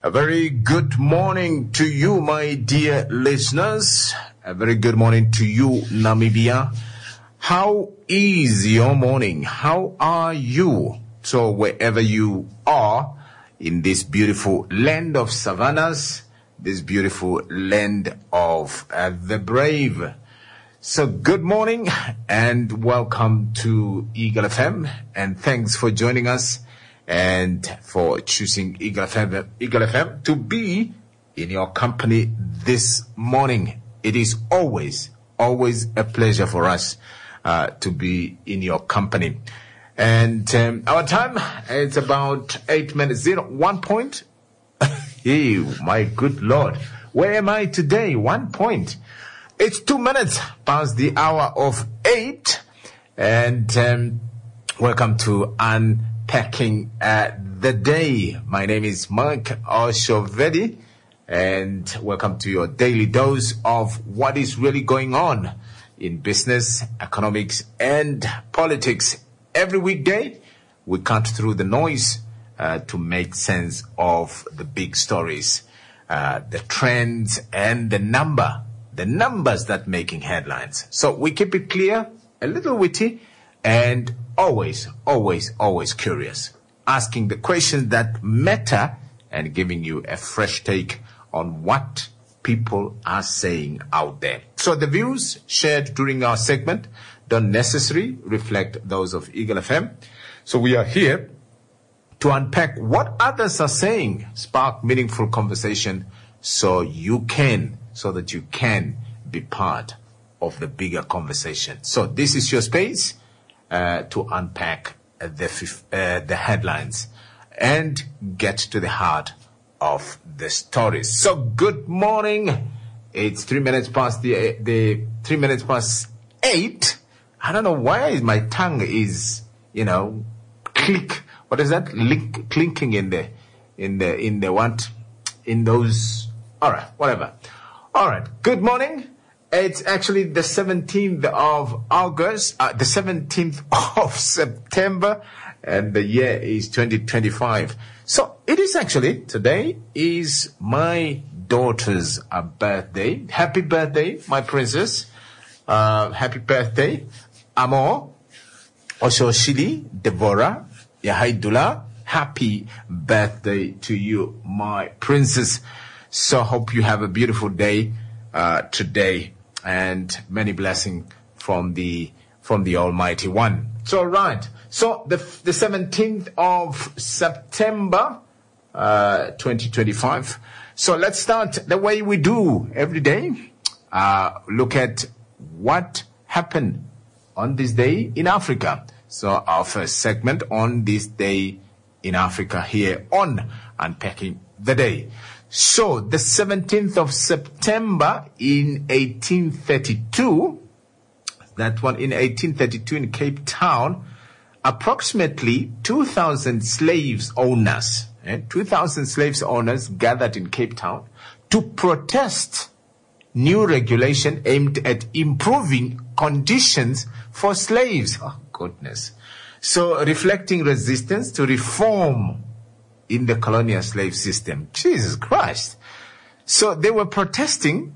A very good morning to you, my dear listeners. A very good morning to you, Namibia. How is your morning? How are you? So wherever you are in this beautiful land of savannas, this beautiful land of the brave. So good morning and welcome to Eagle FM, and thanks for joining us and for choosing Eagle FM to be in your company this morning. It is always a pleasure for us to be in your company. And our time is about 8 minutes, 1 point. Hey, my good Lord. Where am I today? 1 point. It's 2 minutes past the hour of 8. And welcome to Unpacking the Day. My name is Mike Oshovedi, and welcome to your daily dose of what is really going on in business, economics, and politics. Every weekday, we cut through the noise to make sense of the big stories, the trends, and the numbers that making headlines. So we keep it clear, a little witty, and always curious, asking the questions that matter and giving you a fresh take on what people are saying out there. So the views shared during our segment don't necessarily reflect those of Eagle FM. So we are here to unpack what others are saying, spark meaningful conversation so that you can be part of the bigger conversation. So this is your space to unpack the headlines and get to the heart of the stories. So good morning. It's 3 minutes past the 3 minutes past 8. I don't know why my tongue is, what is that? Clinking in the what? In those. All right, whatever. All right. Good morning. It's actually the 17th of August, the 17th of September, and the year is 2025. So it is actually, today is my daughter's birthday. Happy birthday, my princess. Happy birthday, Amor, Oshoshili, Deborah, Yahaidullah. Happy birthday to you, my princess. So hope you have a beautiful day today, and many blessings from the Almighty One. So right, so the 17th of September, 2025. So let's start the way we do every day. Look at what happened on this day in Africa. So our first segment on this day in Africa here on Unpacking the Day. So the 17th of September in 1832, that one in 1832 in Cape Town, approximately 2,000 slaves owners gathered in Cape Town to protest new regulation aimed at improving conditions for slaves. Oh, goodness. So reflecting resistance to reform in the colonial slave system. Jesus Christ. So they were protesting,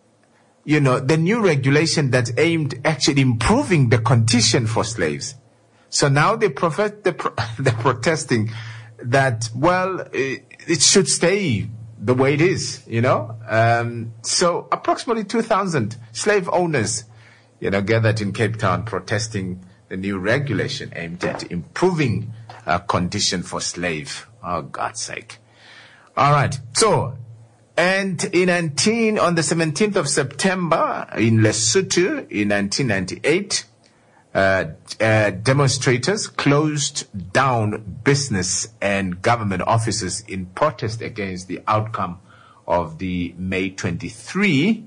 the new regulation that's aimed actually improving the condition for slaves. So now they're protesting that, it should stay the way it is, So approximately 2,000 slave owners, gathered in Cape Town protesting the new regulation aimed at improving condition for slave. Oh, God's sake. All right. So, and on the 17th of September in Lesotho in 1998, demonstrators closed down business and government offices in protest against the outcome of the May 23,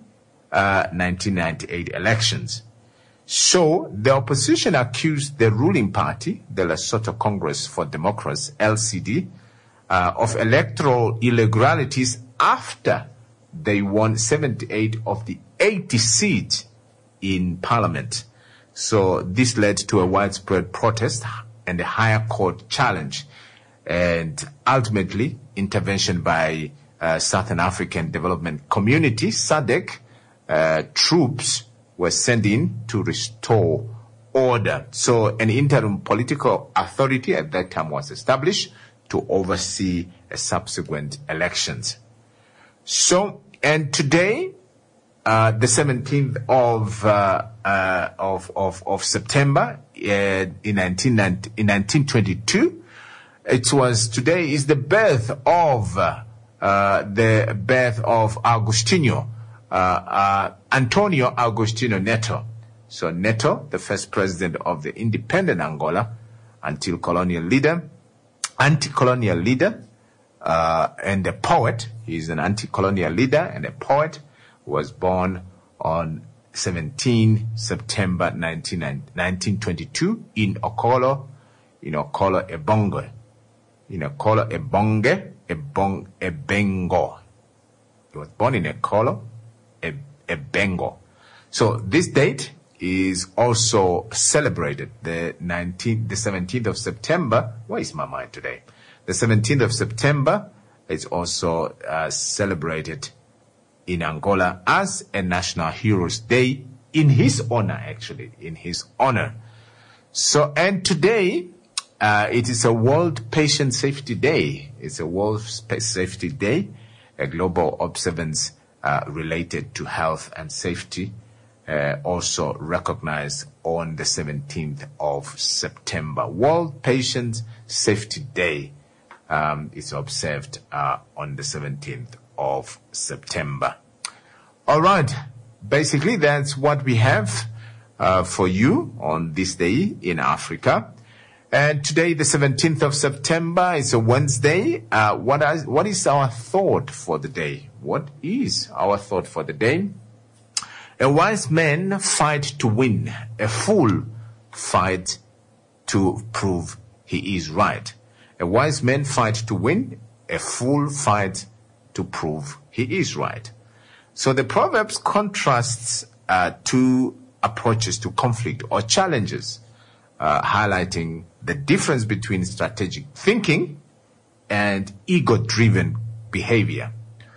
1998 elections. So the opposition accused the ruling party, the Lesotho Congress for Democracy, LCD, of electoral irregularities after they won 78 of the 80 seats in parliament. So this led to a widespread protest and a higher court challenge. and ultimately intervention by Southern African Development Community, SADC, troops were sent in to restore order. So an interim political authority at that time was established to oversee subsequent elections. So, and today, the 17th of September in 1922, today is the birth of Agostinho, Antonio Agostinho Neto. So Neto, the first president of the independent Angola, anti-colonial leader, and a poet. He's an anti-colonial leader and a poet. Was born on 17 September 1922 in Okolo Ebonge. Ebengo. He was born in Okolo Ebengo. So this date is also celebrated, the 17th of September. Where is my mind today? The 17th of September is also celebrated in Angola as a National Heroes Day in his honor, So, and today, it is a World Patient Safety Day. It's a World Safety Day, a global observance related to health and safety, also recognized on the 17th of September. World Patient Safety Day is observed on the 17th of September. All right. Basically, that's what we have for you on this day in Africa. And today, the 17th of September, is a Wednesday. What is our thought for the day? What is our thought for the day? A wise man fight to win. A fool fight to prove he is right. A wise man fight to win. A fool fight to prove he is right. So the Proverbs contrasts two approaches to conflict or challenges, highlighting the difference between strategic thinking and ego-driven behavior.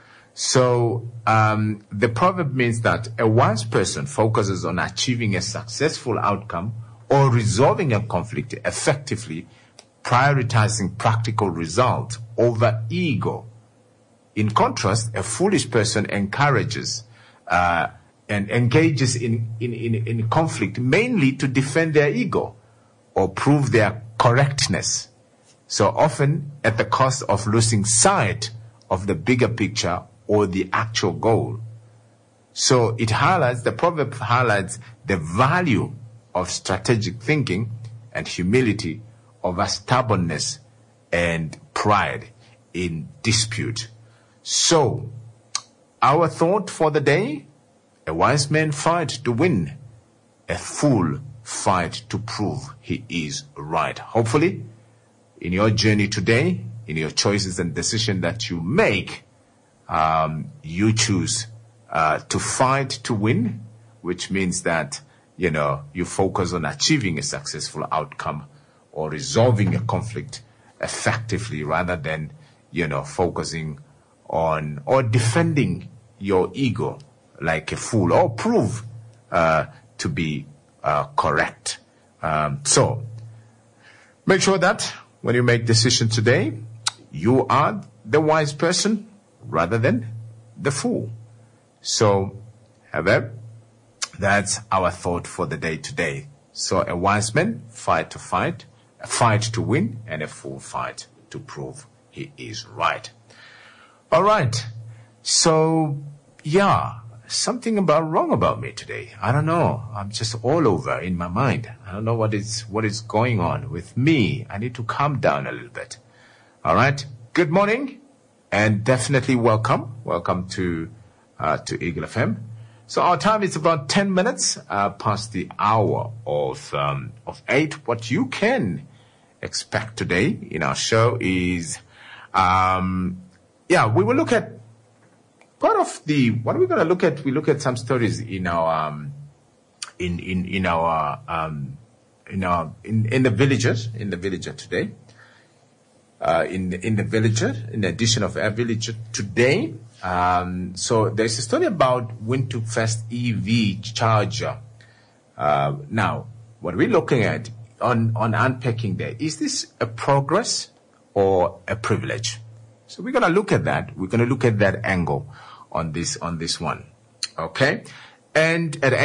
So the proverb means that a wise person focuses on achieving a successful outcome or resolving a conflict effectively, prioritizing practical results over ego. In contrast, a foolish person encourages and engages in conflict mainly to defend their ego or prove their correctness, so often at the cost of losing sight of the bigger picture or the actual goal. So the proverb highlights the value of strategic thinking and humility over stubbornness and pride in dispute. So, our thought for the day: a wise man fight to win, a fool fight to prove he is right. Hopefully, in your journey today, in your choices and decisions that you make, you choose to fight to win, which means that, you focus on achieving a successful outcome or resolving a conflict effectively rather than, focusing on or defending your ego like a fool or prove to be correct. So make sure that when you make decisions today, you are the wise person rather than the fool. So, however, that's our thought for the day today. So a wise man fight to win, and a fool fight to prove he is right. All right. So, something wrong about me today. I don't know. I'm just all over in my mind. I don't know what is going on with me. I need to calm down a little bit. All right. Good morning, and definitely welcome. Welcome to Eagle FM. So our time is about 10 minutes past the hour of 8. What you can expect today in our show is, we will look at part of what are we going to look at? We look at some stories in our, in the villager today. in the Villager, in the edition of Air Villager today. So there's a story about Windhoek Fest EV charger. Now, what we're looking at on unpacking there, is this a progress or a privilege? So we're going to look at that. We're going to look at that angle on this one. Okay. And at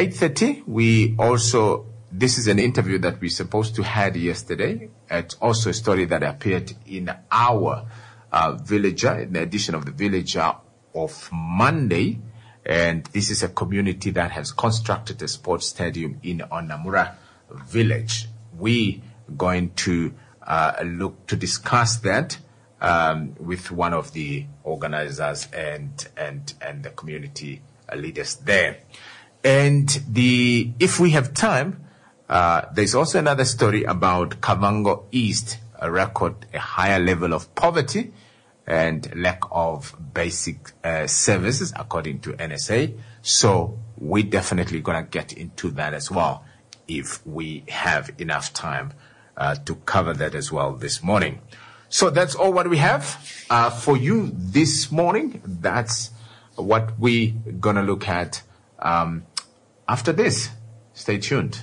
8:30, this is an interview that we supposed to had yesterday. It's also a story that appeared in our Villager, in the edition of the Villager of Monday. And this is a community that has constructed a sports stadium in Onamura Village. We going to look to discuss that with one of the organizers and the community leaders there. And if we have time, there's also another story about Kavango East, a higher level of poverty and lack of basic services, according to NSA. So we're definitely going to get into that as well, if we have enough time to cover that as well this morning. So that's all what we have for you this morning. That's what we're going to look at after this. Stay tuned.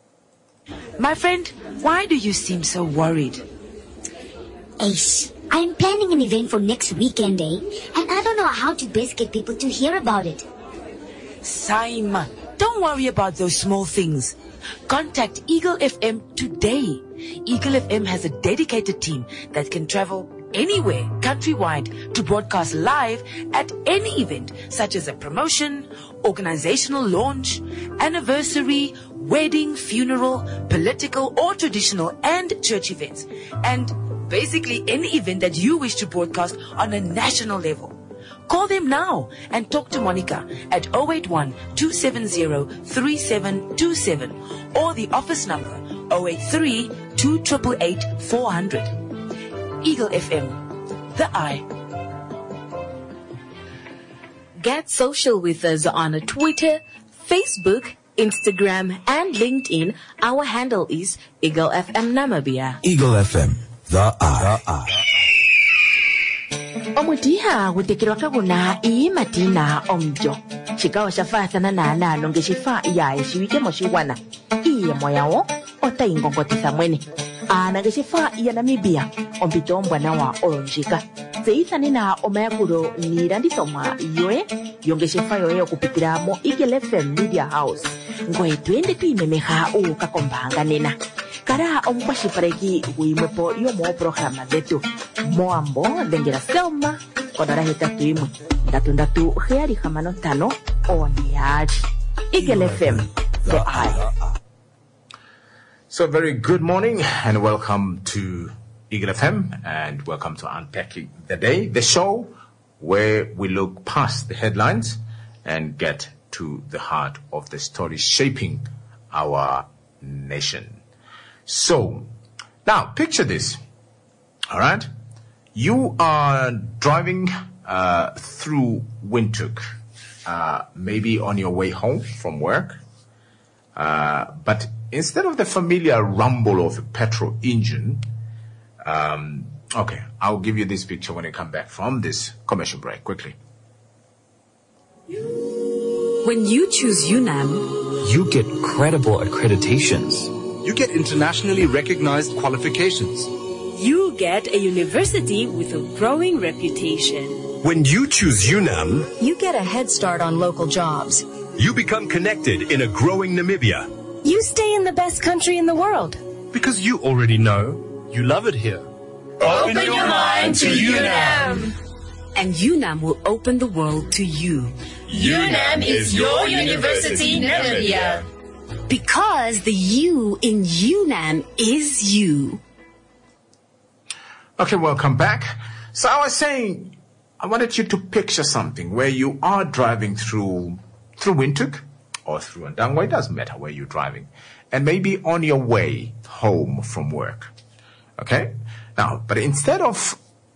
My friend, why do you seem so worried? Ace, I'm planning an event for next weekend, and I don't know how to best get people to hear about it. Simon, don't worry about those small things. Contact Eagle FM today. Eagle FM has a dedicated team that can travel anywhere countrywide to broadcast live at any event, such as a promotion, organizational launch, anniversary, wedding, funeral, political or traditional and church events, and basically any event that you wish to broadcast on a national level. Call them now and talk to Monica at 081-270-3727 or the office number 083-2888-400. Eagle FM, the eye. Get social with us on Twitter, Facebook, Instagram, and LinkedIn. Our handle is Eagle FM Namibia. Eagle FM, the eye. Omutiha wutekirwa kabuna iyi matina omjo. Chikawa shafathana na alalo ngeshifa ya ishiwike moshiwana. Iye moyawo ota ingongotisa mwene. Ana ngeshifa ya Namibia ompito mbwana wa olonjika. Zeithani na omayakuro nilandithomwa yoe yongeshefa yoye okupitira mo Eagle FM Media House. Ngoe twende tuimemeha ukakombanga nena. Kara omukwashipareki uimwepo yomo programa zetu. Moambo dengera Selma kodara hetatu imwe. Ndatu heari hamano tano oneaji. Eagle FM, the eye. So very good morning and welcome to Eagle FM and welcome to Unpacking the Day, the show where we look past the headlines and get to the heart of the story shaping our nation. So, now picture this, all right? You are driving through Windhoek, maybe on your way home from work, but instead of the familiar rumble of a petrol engine, okay, I'll give you this picture when I come back from this commercial break, quickly. When you choose UNAM, you get credible accreditations. You get internationally recognized qualifications. You get a university with a growing reputation. When you choose UNAM, you get a head start on local jobs. You become connected in a growing Namibia. You stay in the best country in the world. Because you already know you love it here. Open your mind to UNAM. And UNAM will open the world to you. UNAM is your university, Namibia. Because the U in UNAM is you. Okay, welcome back. So I was saying, I wanted you to picture something where you are driving through Windhoek or through Ndangwa. It doesn't matter where you're driving. And maybe on your way home from work. Okay? Now, but instead of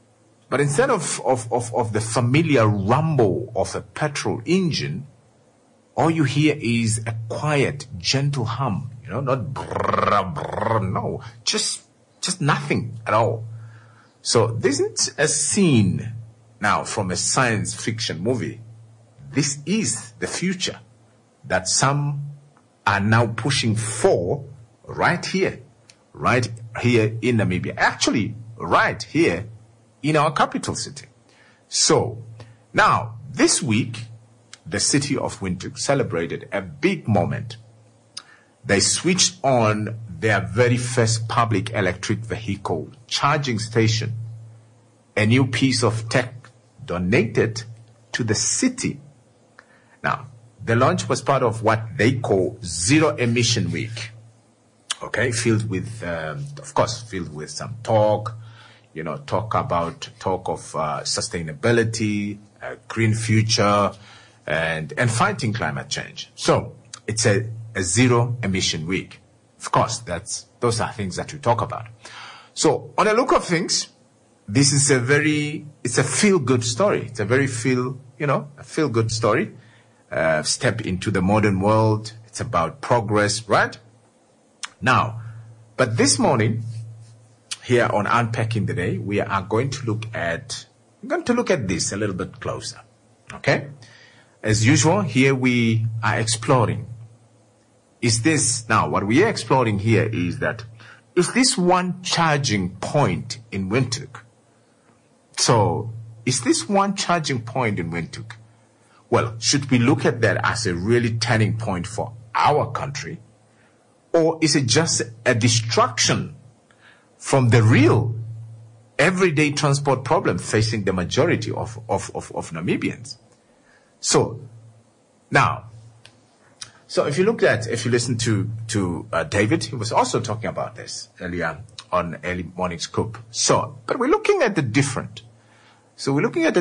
the familiar rumble of a petrol engine, all you hear is a quiet, gentle hum. Not brrr, brrr, no, just nothing at all. So this isn't a scene now from a science fiction movie. This is the future that some are now pushing for right here in Namibia. Actually, right here in our capital city. So, now, this week, the city of Windhoek celebrated a big moment. They switched on their very first public electric vehicle charging station, a new piece of tech donated to the city. Now, the launch was part of what they call Zero Emission Week. Okay, filled with some talk, talk of sustainability, green future, and fighting climate change. So it's a zero emission week. Of course, those are things that we talk about. So on the look of things, this is it's a feel good story. It's a very feel good story. Step into the modern world. It's about progress, right? Now, but this morning, here on Unpacking the Day, we are going to look at this a little bit closer. Okay? As usual, here we are exploring. What we are exploring here is this one charging point in Windhoek? So, is this one charging point in Windhoek? Well, should we look at that as a really turning point for our country? Or is it just a distraction from the real everyday transport problem facing the majority of Namibians? So, now, if you listen to David, he was also talking about this earlier on Early Morning Scoop. So, but we're looking at the different. So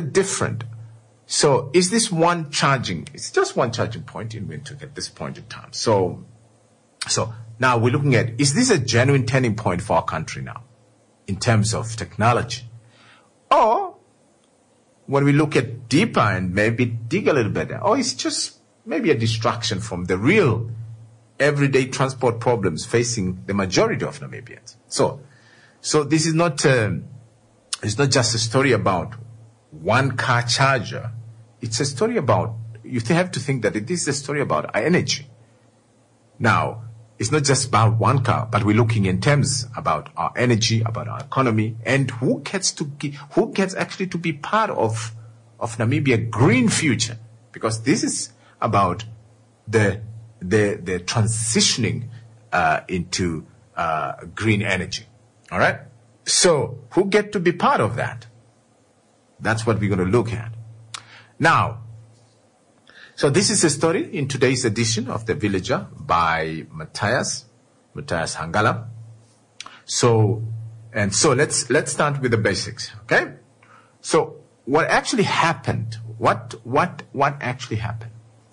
is this one charging? It's just one charging point in Windhoek at this point in time. So now we're looking at, is this a genuine turning point for our country now in terms of technology? Or when we look at deeper and maybe dig a little bit, or it's just maybe a distraction from the real everyday transport problems facing the majority of Namibians. So this is not, it's not just a story about one car charger. It's a story about, you have to think that it is a story about energy. Now, it's not just about one car, but we're looking in terms about our energy, about our economy, and who gets actually to be part of Namibia green future, because this is about the transitioning into green energy. All right. So who get to be part of that? That's what we're going to look at now. So this is a story in today's edition of The Villager by Matthias Hangala. So let's start with the basics, okay? So what actually happened? What actually happened?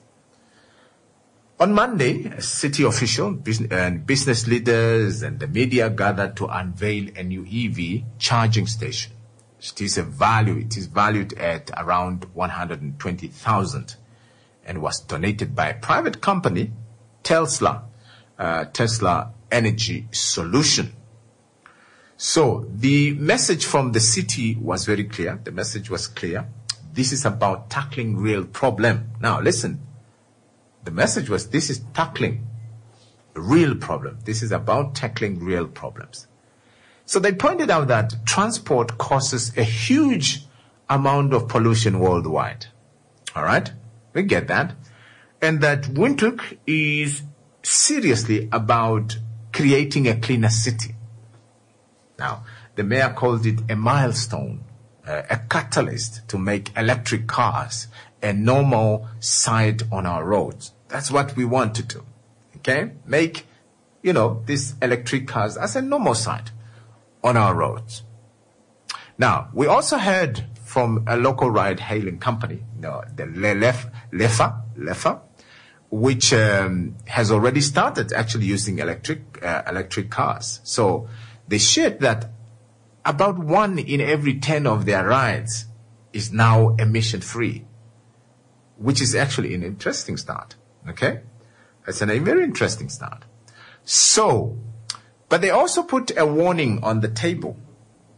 On Monday, a city official and business leaders and the media gathered to unveil a new EV charging station. It is valued at around 120,000. And was donated by a private company, Tesla Energy Solution. So the message from the city was very clear. The message was clear. This is about tackling real problem. Now listen, the message was, this is tackling real problem. This is about tackling real problems. So they pointed out that transport causes a huge amount of pollution worldwide. All right? We get that. And that Windhoek is seriously about creating a cleaner city. Now, the mayor called it a milestone, a catalyst to make electric cars a normal sight on our roads. That's what we want to do. Okay? Make, these electric cars as a normal sight on our roads. Now, we also heard from a local ride-hailing company, the Lefa, which has already started actually using electric cars. So they shared that about 1 in every 10 of their rides is now emission-free, which is actually an interesting start. Okay, it's a very interesting start. So, but they also put a warning on the table.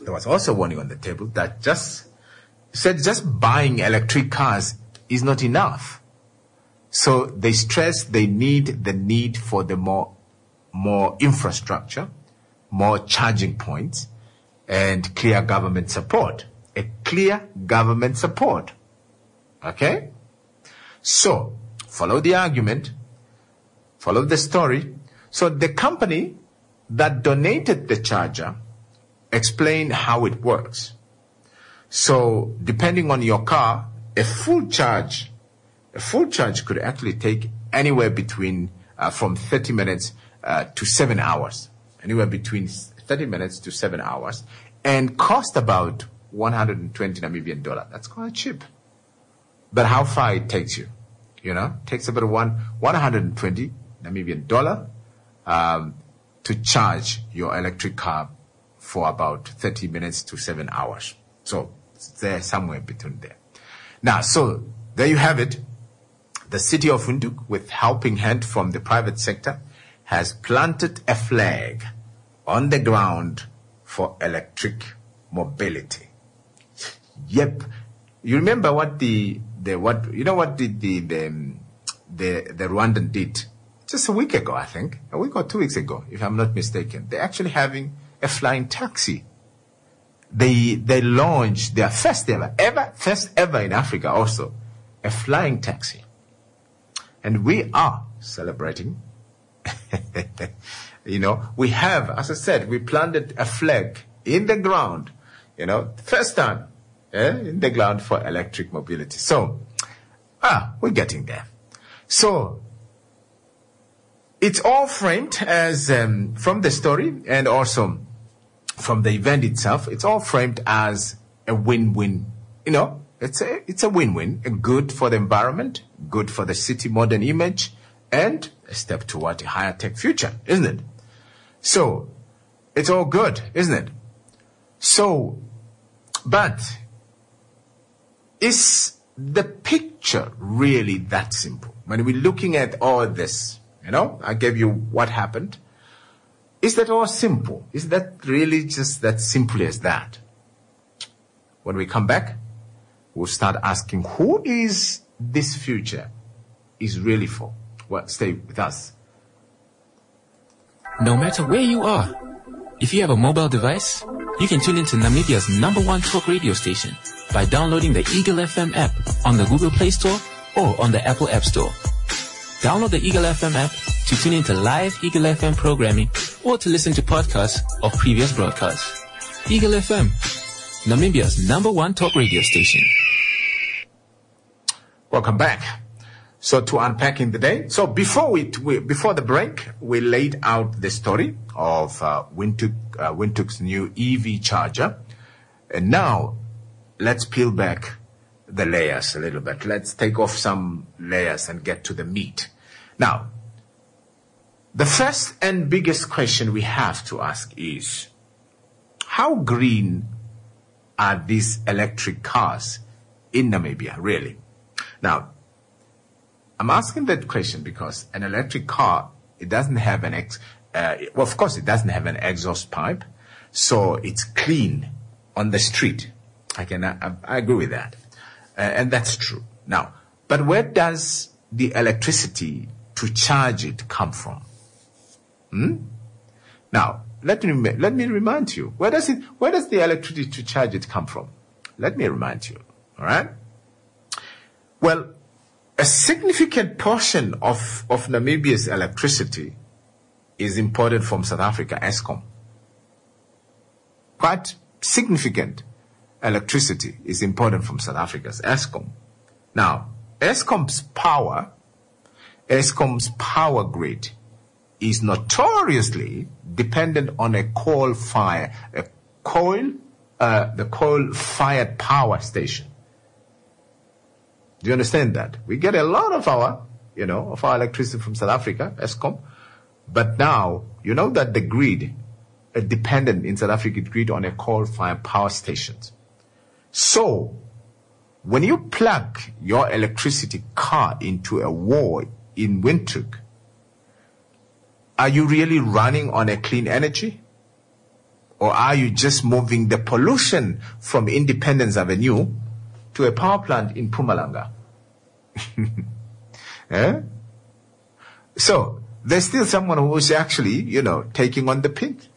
there was also a warning on the table that just buying electric cars is not enough. So they stressed the need for the more infrastructure, more charging points, and clear government support. A clear government support. Okay? So, follow the argument, follow the story. So the company that donated the charger explained how it works. So, depending on your car, a full charge could actually take anywhere between from 30 minutes to 7 hours. Anywhere between 30 minutes to 7 hours, and cost about 120 Namibian dollar. That's quite cheap. But how far it takes you? Takes about 120 Namibian dollar to charge your electric car for about 30 minutes to 7 hours. So they're somewhere between there. Now, so there you have it. The city of Windhoek, with helping hand from the private sector, has planted a flag on the ground for electric mobility. Yep. You remember what the Rwandan did just a week ago, I think, a week or 2 weeks ago, if I'm not mistaken. They're actually having a flying taxi. They launched their first ever in Africa also, a flying taxi. And we are celebrating. We have, as I said, we planted a flag in the ground, first time in the ground for electric mobility. So, we're getting there. So, it's all framed as, from the story and also from the event itself, it's all framed as a win-win. It's a win-win, good for the environment, good for the city modern image, and a step toward a higher tech future, isn't it? So, it's all good, isn't it? So, but is the picture really that simple? When we're looking at all this, I gave you what happened. Is that all simple? Is that really just that simple as that? When we come back, we'll start asking, who is this future is really for? Well, stay with us. No matter where you are, if you have a mobile device, you can tune into Namibia's #1 talk radio station by downloading the Eagle FM app on the Google Play Store or on the Apple App Store. Download the Eagle FM app to tune into live Eagle FM programming or to listen to podcasts of previous broadcasts. Eagle FM, Namibia's #1 talk radio station. Welcome back. So to unpacking the day. So before the break, we laid out the story of Windhoek's new EV charger. And now let's peel back the layers a little bit. Let's take off some layers and get to the meat. Now, the first and biggest question we have to ask is, how green are these electric cars in Namibia, really? Now, I'm asking that question because an electric car, it doesn't have of course it doesn't have an exhaust pipe, so it's clean on the street. I agree with that. And that's true. Now, but where does the electricity to charge it come from? Now, let me remind you. Where does the electricity to charge it come from? Let me remind you. All right? Well, a significant portion of Namibia's electricity is imported from South Africa, Eskom. Quite significant electricity is imported from South Africa's Eskom. Now, Eskom's power grid is notoriously dependent on the coal-fired power station. Do you understand that? We get a lot of our electricity from South Africa, Eskom. But now, you know that the grid is dependent in South Africa grid on a coal-fired power stations. So, when you plug your electricity car into a wall in Windhoek, are you really running on a clean energy? Or are you just moving the pollution from Independence Avenue to a power plant in Mpumalanga? Eh? So, there's still someone who is actually, taking on the pink.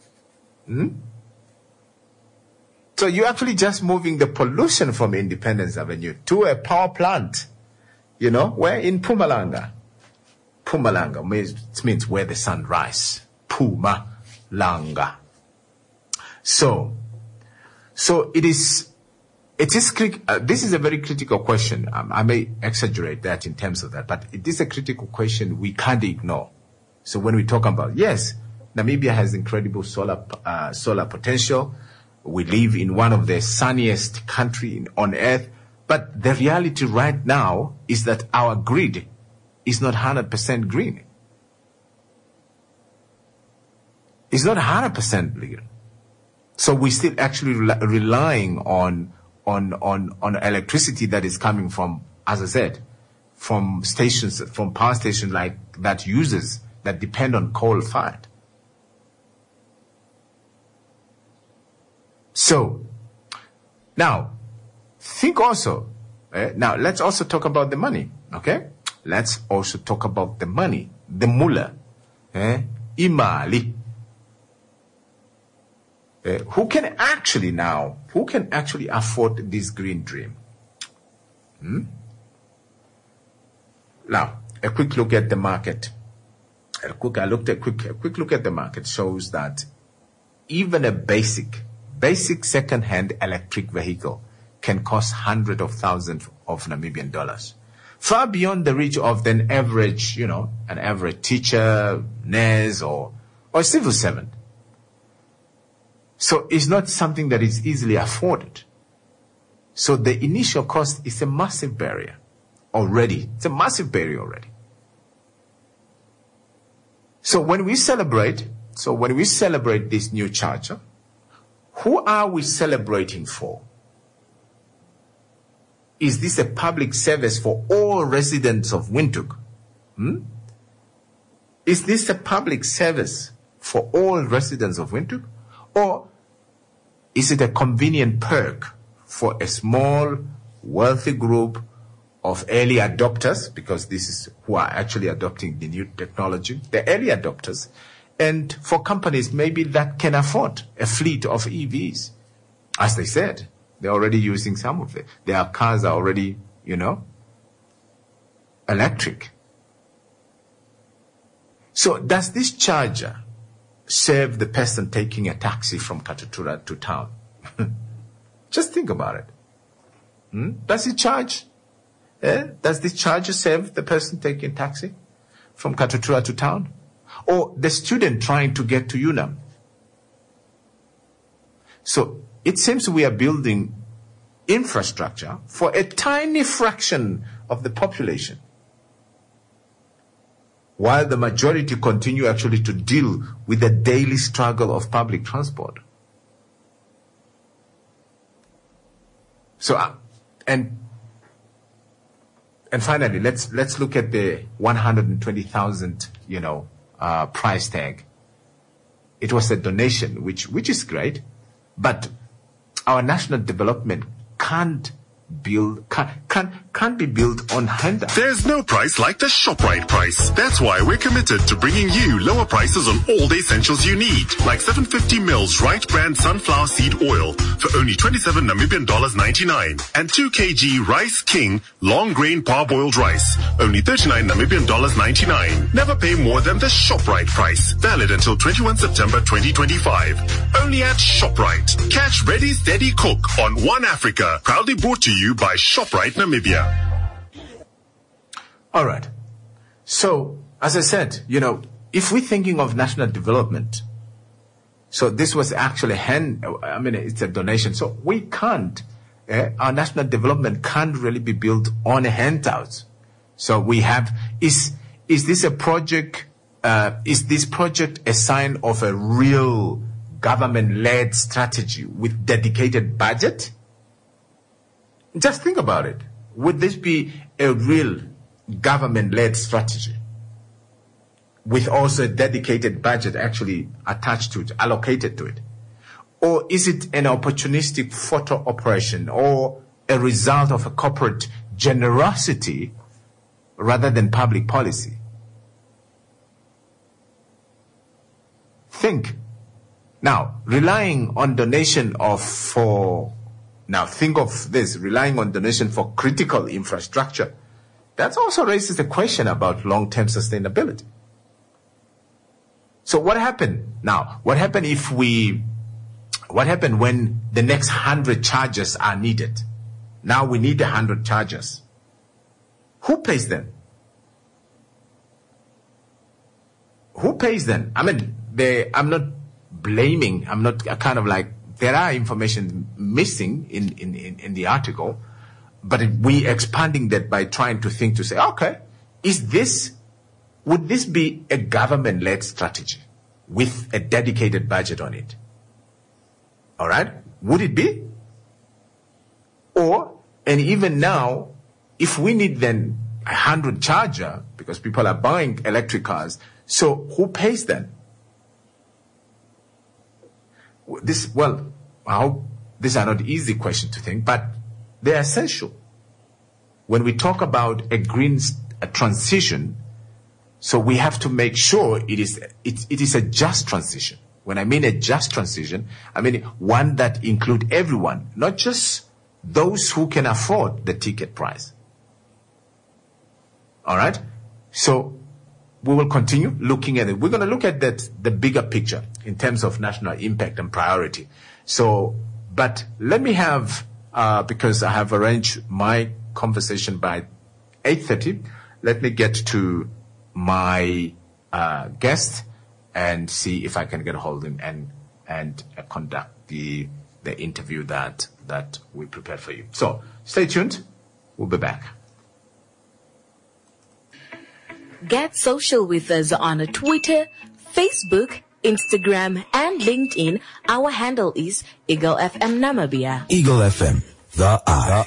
So you're actually just moving the pollution from Independence Avenue to a power plant, where in Mpumalanga. Mpumalanga means where the sun rises. Mpumalanga. So this is a very critical question. I may exaggerate that in terms of that, but it is a critical question we can't ignore. So when we talk about, yes, Namibia has incredible solar potential. We live in one of the sunniest countries on earth, but the reality right now is that our grid is not 100% green. It's not 100% green. So we're still actually relying on electricity that is coming from, as I said, from stations, from power stations like that depend on coal fired. So, now, think also, now let's also talk about the money, okay? Let's also talk about the money, the mullah, imali. Who can actually afford this green dream? Now, a quick look at the market. A quick look at the market shows that even a basic second-hand electric vehicle can cost hundreds of thousands of Namibian dollars, far beyond the reach of an average teacher, nurse, or civil servant. So it's not something that is easily afforded. So the initial cost is a massive barrier already. It's a massive barrier already. So when we celebrate this new charger, who are we celebrating for? Is this a public service for all residents of Windhoek? Is this a public service for all residents of Windhoek? Or is it a convenient perk for a small, wealthy group of early adopters, because this is who are actually adopting the new technology, the early adopters, and for companies maybe that can afford a fleet of EVs? As they said, they're already using some of it. Their cars are already, electric. So does this charger serve the person taking a taxi from Katutura to town? Just think about it. Does it charge? Does this charger serve the person taking a taxi from Katutura to town? Or the student trying to get to UNAM? So it seems we are building infrastructure for a tiny fraction of the population, while the majority continue actually to deal with the daily struggle of public transport. So, and finally, let's look at the 120,000, price tag. It was a donation, which is great, but our national development can't be built on handouts. There's no price like the ShopRite price. That's why we're committed to bringing you lower prices on all the essentials you need, like 750 mils Right brand sunflower seed oil for only 27 Namibian dollars 99, and 2 kg Rice King long grain parboiled rice, only 39 Namibian dollars 99. Never pay more than the ShopRite price. Valid until 21 September 2025. Only at ShopRite. Catch Ready Steady Cook on One Africa. Proudly brought to you by ShopRite Namibia. All right. So, as I said, if we're thinking of national development, so this was actually it's a donation. So we can't, our national development can't really be built on handouts. So we have, is this a project, is this project a sign of a real government-led strategy with dedicated budget? Just think about it. Would this be a real government-led strategy with also a dedicated budget actually attached to it, allocated to it? Or is it an opportunistic photo operation or a result of a corporate generosity rather than public policy? Think. Now, relying on donation think of this, relying on donation for critical infrastructure. That also raises the question about long-term sustainability. So what happened now? What happened when the next 100 chargers are needed? Now we need 100 chargers. Who pays them? Who pays them? I mean, I'm not blaming. I'm not kind of like, there are information missing in the article, but we expanding that by trying to think to say, okay, would this be a government-led strategy with a dedicated budget on it? All right? Would it be? And even now, if we need then 100 charger, because people are buying electric cars, so who pays them? I hope these are not easy questions to think, but they're essential. When we talk about a green transition, so we have to make sure it is a just transition. When I mean a just transition, I mean one that includes everyone, not just those who can afford the ticket price. All right? So we will continue looking at it. We're going to look at the bigger picture in terms of national impact and priority. So, but let me have, because I have arranged my conversation by 8:30, let me get to my guest and see if I can get a hold of him and conduct the interview that we prepared for you. So stay tuned. We'll be back. Get social with us on Twitter, Facebook, Instagram, and LinkedIn. Our handle is Eagle FM Namibia. Eagle FM, the eye.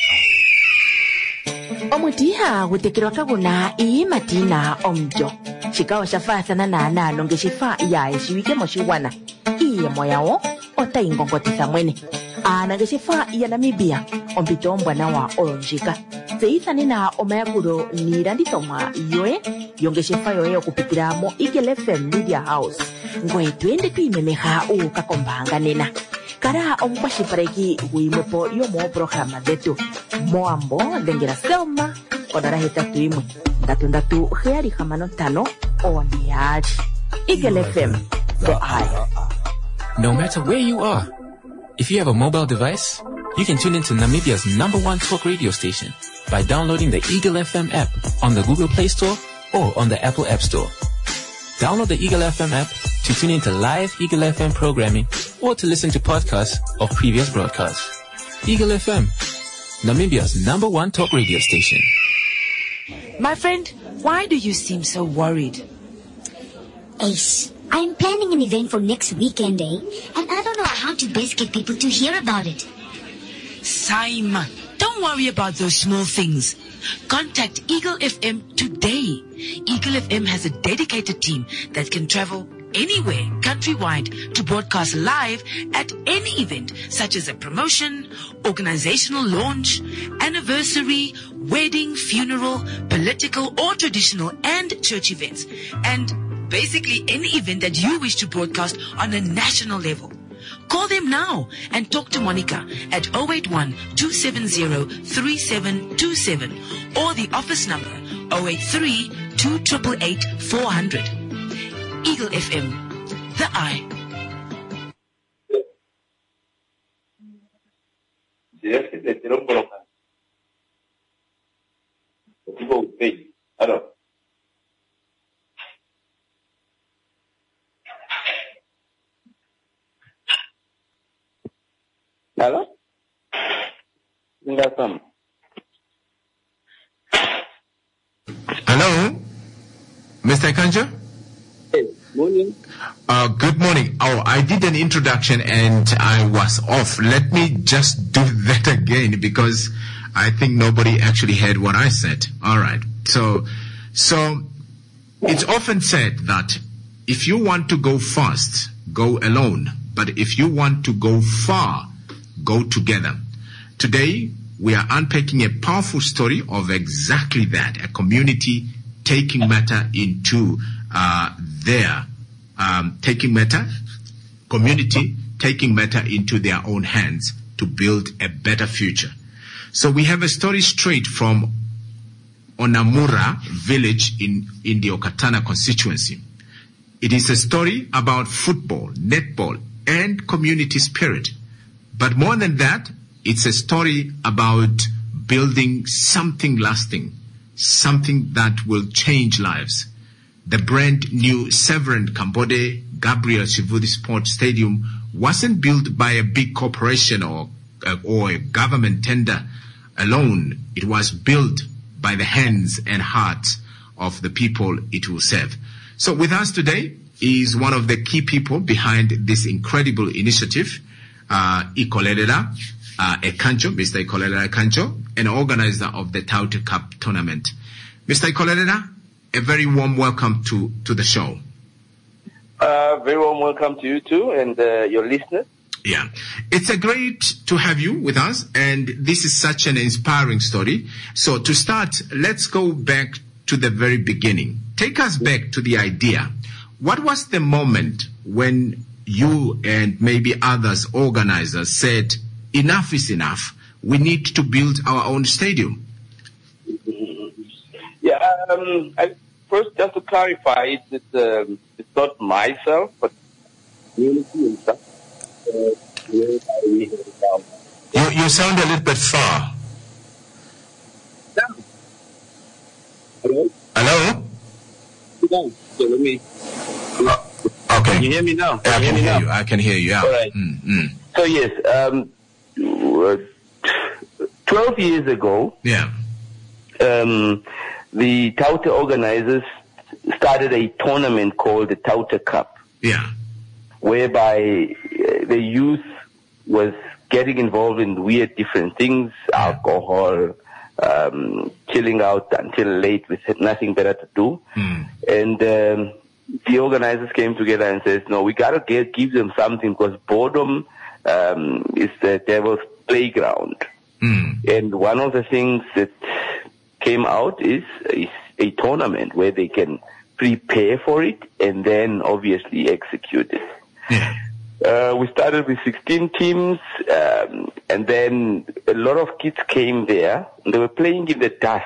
Omutiha gutekirwa kaguna ii matina omjo. Chikawa shafasana na nalo ngeshifa ya ishiwike moshiwana. Iye moyao ota ingongotisa mwene. Ana ngeshifa ya Namibia ompito mbwana wa olonjika. Zeithani na omayakuro nirandithomwa yoe yongeshefa yoe okupitira mo Eagle FM Media House. Ngoe twende twimemeha ukakombanga nena. Kara omukwashipareki uimwepo yomo programa detu. Moambo dengera selma onara hetatu imwe. Ndatu heari hamano tano oniari. Eagle FM, the eye. No matter where you are, if you have a mobile device, you can tune into Namibia's #1 talk radio station by downloading the Eagle FM app on the Google Play Store or on the Apple App Store. Download the Eagle FM app to tune into live Eagle FM programming or to listen to podcasts of previous broadcasts. Eagle FM, Namibia's #1 talk radio station. My friend, why do you seem so worried? Ace, I'm planning an event for next weekend, and I don't know how to best get people to hear about it. Simon, don't worry about those small things. Contact Eagle FM today. Eagle FM has a dedicated team that can travel anywhere countrywide to broadcast live at any event, such as a promotion, organizational launch, anniversary, wedding, funeral, political or traditional and church events, and basically any event that you wish to broadcast on a national level. Call them now and talk to Monica at 081-270-3727 or the office number 083-2888-400. Eagle FM, the eye. Hello? Hello, Mr. Kanja? Hey, morning. Good morning. Oh, I did an introduction and I was off. Let me just do that again because I think nobody actually heard what I said. All right. So it's often said that if you want to go fast, go alone. but if you want to go far, go together. Today, we are unpacking a powerful story of exactly that, a community taking matter into taking matter into their own hands to build a better future. So we have a story straight from Onamura village in the Okatana constituency. It is a story about football, netball, and community spirit. But more than that, it's a story about building something lasting, something that will change lives. The brand new Severin Kambode Gabriel Chivudi Sports Stadium wasn't built by a big corporation or a government tender alone. It was built by the hands and hearts of the people it will serve. So with us today is one of the key people behind this incredible initiative, Ikolelela Ekancho, Mr. Ikolelela Ekancho, an organizer of the Taute Cup tournament. Mr. Ikolelela, a very warm welcome to the show. Very warm welcome to you too and your listeners. Yeah. It's a great to have you with us, and this is such an inspiring story. So to start, let's go back to the very beginning. Take us back to the idea. What was the moment when you and maybe others organizers said, enough is enough, we need to build our own stadium? Yeah, first, just to clarify, it's not myself, but community and stuff. You sound a little bit far. Hello? Hello? So let me... Okay. Can you hear me now? I can hear you. Yeah. All right. So yes, 12 years ago, yeah, the Taute organizers started a tournament called the Taute Cup. Yeah. Whereby the youth was getting involved in weird different things, alcohol, chilling out until late with nothing better to do. And the organizers came together and said, no, we got to give them something, because boredom is the devil's playground. And one of the things that came out is a tournament where they can prepare for it and then obviously execute it. Yeah. We started with 16 teams, and then a lot of kids came there, and they were playing in the dust,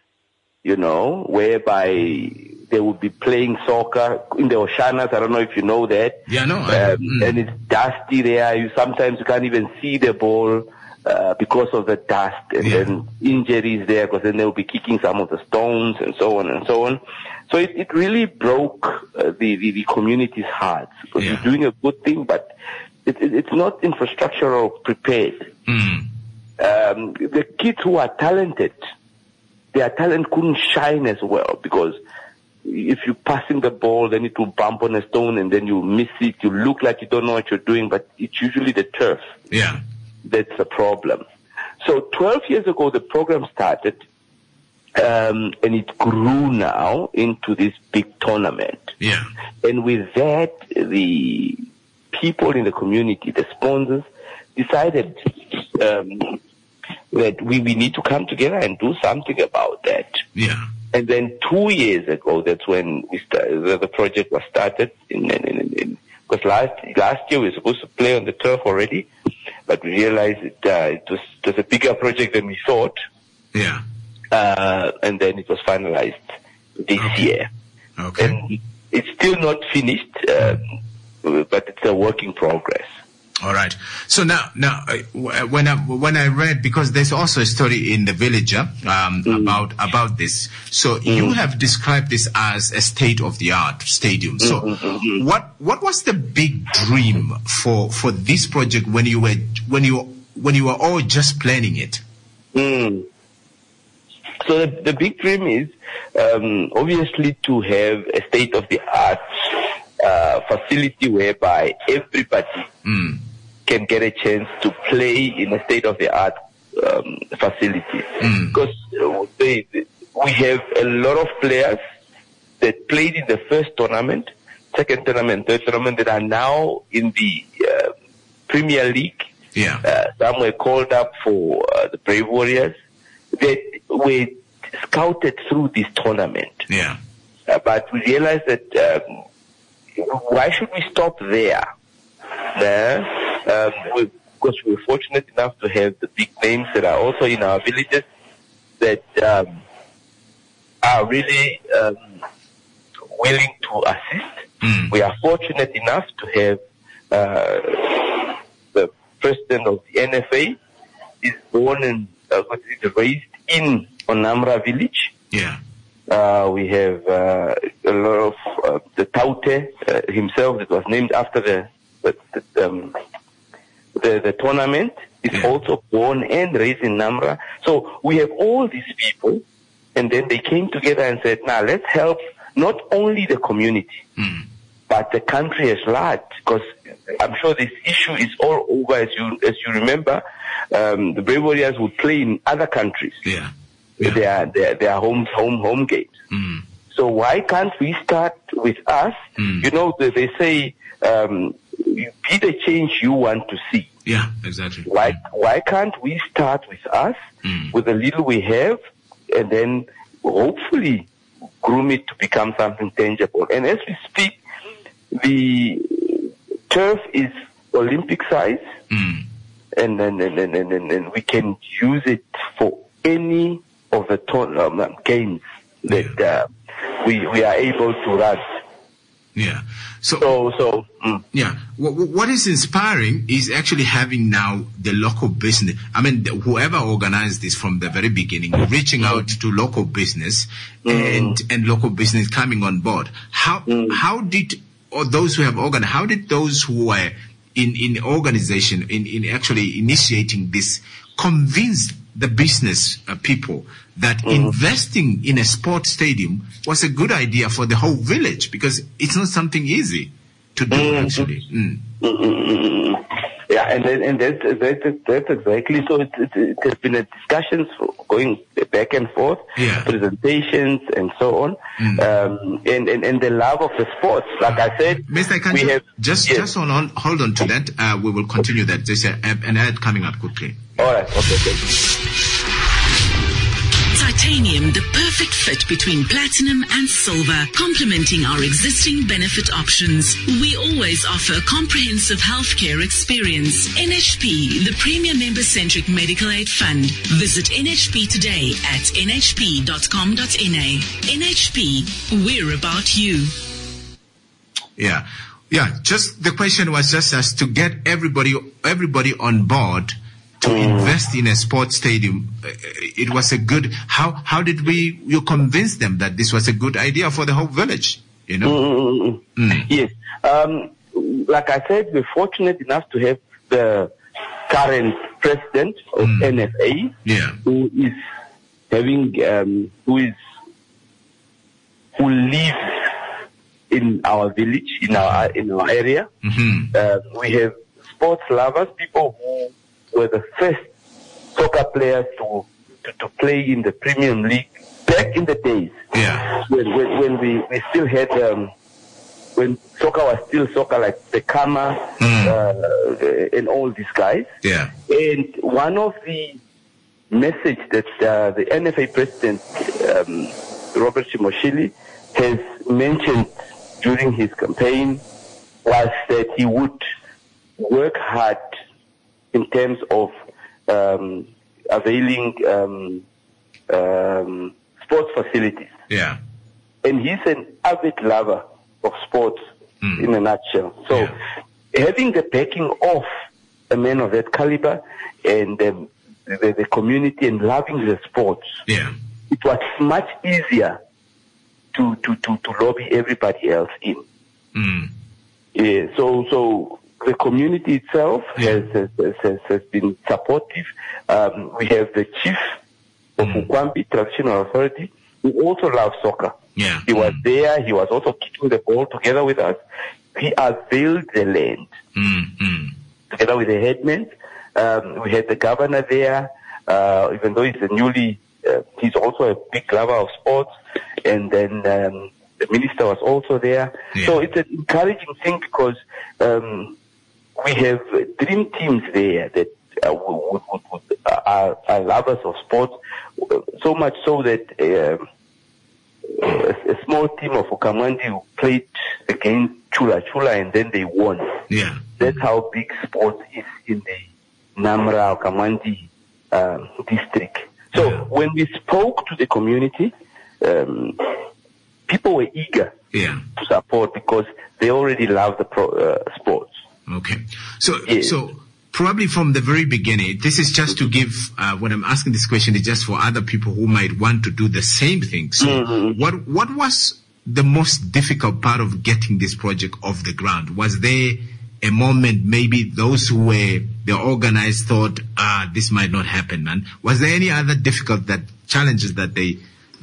whereby they would be playing soccer in the Oshanas. I don't know if you know that. Yeah, no. And it's dusty there. Sometimes you can't even see the ball because of the dust, and then injuries there, because then they'll be kicking some of the stones and so on and so on. So it really broke the community's hearts, because you're doing a good thing, but it's not infrastructural prepared. The kids who are talented, their talent couldn't shine as well, because if you're passing the ball, then it will bump on a stone and then you miss it. You look like you don't know what you're doing, but it's usually the turf. Yeah. That's the problem. So 12 years ago, the program started, and it grew now into this big tournament. Yeah. And with that, the people in the community, the sponsors, decided that we need to come together and do something about that. Yeah. And then 2 years ago, that's when the project was started. Because last year we were supposed to play on the turf already, but we realized it was a bigger project than we thought. Yeah. And then it was finalized this year. Okay. And it's still not finished, but it's a work in progress. All right. So now, when I read, because there's also a story in the Villager about this. So you have described this as a state-of-the-art stadium. So what was the big dream for this project when you were all just planning it? So the big dream is obviously to have a state-of-the-art facility whereby everybody can get a chance to play in a state-of-the-art facility. Because we have a lot of players that played in the first tournament, second tournament, third tournament, that are now in the Premier League. Yeah. Some were called up for the Brave Warriors. That were scouted through this tournament. Yeah. But we realized that why should we stop there? Because we were fortunate enough to have the big names that are also in our villages that are really willing to assist. We are fortunate enough to have the president of the NFA is born and raised in Onamra village. Yeah. We have a lot of the Taute himself that was named after the tournament is also born and raised in Namra. So we have all these people, and then they came together and said, "Now let's help not only the community, but the country as large." Because I'm sure this issue is all over. As you remember, the Brave Warriors would play in other countries. Yeah. Their home games. So why can't we start with us? You know, they say, you be the change you want to see. Yeah, exactly. Why can't we start with us, with the little we have, and then hopefully groom it to become something tangible? And as we speak, the turf is Olympic size, and we can use it for any of the games that we are able to run. Yeah. Yeah. What is inspiring is actually having now the local business. I mean, whoever organized this from the very beginning, reaching out to local business and local business coming on board. How did, or those who have organized, how did those who were in organization, in actually initiating this, convince the business people that investing in a sports stadium was a good idea for the whole village, because it's not something easy to do actually. Yeah, and that's exactly. So it has been a discussions going back and forth, presentations and so on, and the love of the sports. Like I said, Mr. Kanji, just hold on to that. We will continue that. There's an ad coming up quickly. All right. Okay. Titanium, the perfect fit between platinum and silver, complementing our existing benefit options. We always offer comprehensive healthcare experience. NHP, the premier member-centric medical aid fund. Visit NHP today at nhp.com.na. NHP, we're about you. Yeah. Just the question was just as to get everybody on board to invest in a sports stadium. It was a good. How did you convince them that this was a good idea for the whole village? You know. Yes. Like I said, we're fortunate enough to have the current president of NFA, who is having who lives in our village, in our area. We have sports lovers, people who were the first soccer players to play in the Premium League back in the days. When we still had when soccer was still soccer, like the Kama and all these guys. And one of the message that the NFA president Robert Shimoshili has mentioned during his campaign was that he would work hard in terms of availing sports facilities. And he's an avid lover of sports in a nutshell. So having the backing of a man of that caliber and the community and loving the sports, it was much easier to lobby everybody else in. So the community itself has been supportive. We have the chief of Ukwambi Traditional Authority, who also loves soccer. He was there. He was also kicking the ball together with us. He availed the land together with the headmen. We had the governor there, even though he's he's also a big lover of sports. And then the minister was also there. So it's an encouraging thing because we have dream teams there that are lovers of sports, so much so that a small team of Ukamwandi played against Chula and then they won. Yeah. That's how big sports is in the Namra Ukamwandi district. So when we spoke to the community, people were eager to support because they already love the sports. Okay. So probably from the very beginning, this is just to give, when I'm asking this question, is just for other people who might want to do the same thing. So what was the most difficult part of getting this project off the ground? Was there a moment maybe those who were the organized thought, this might not happen, man? Was there any other difficult challenges that they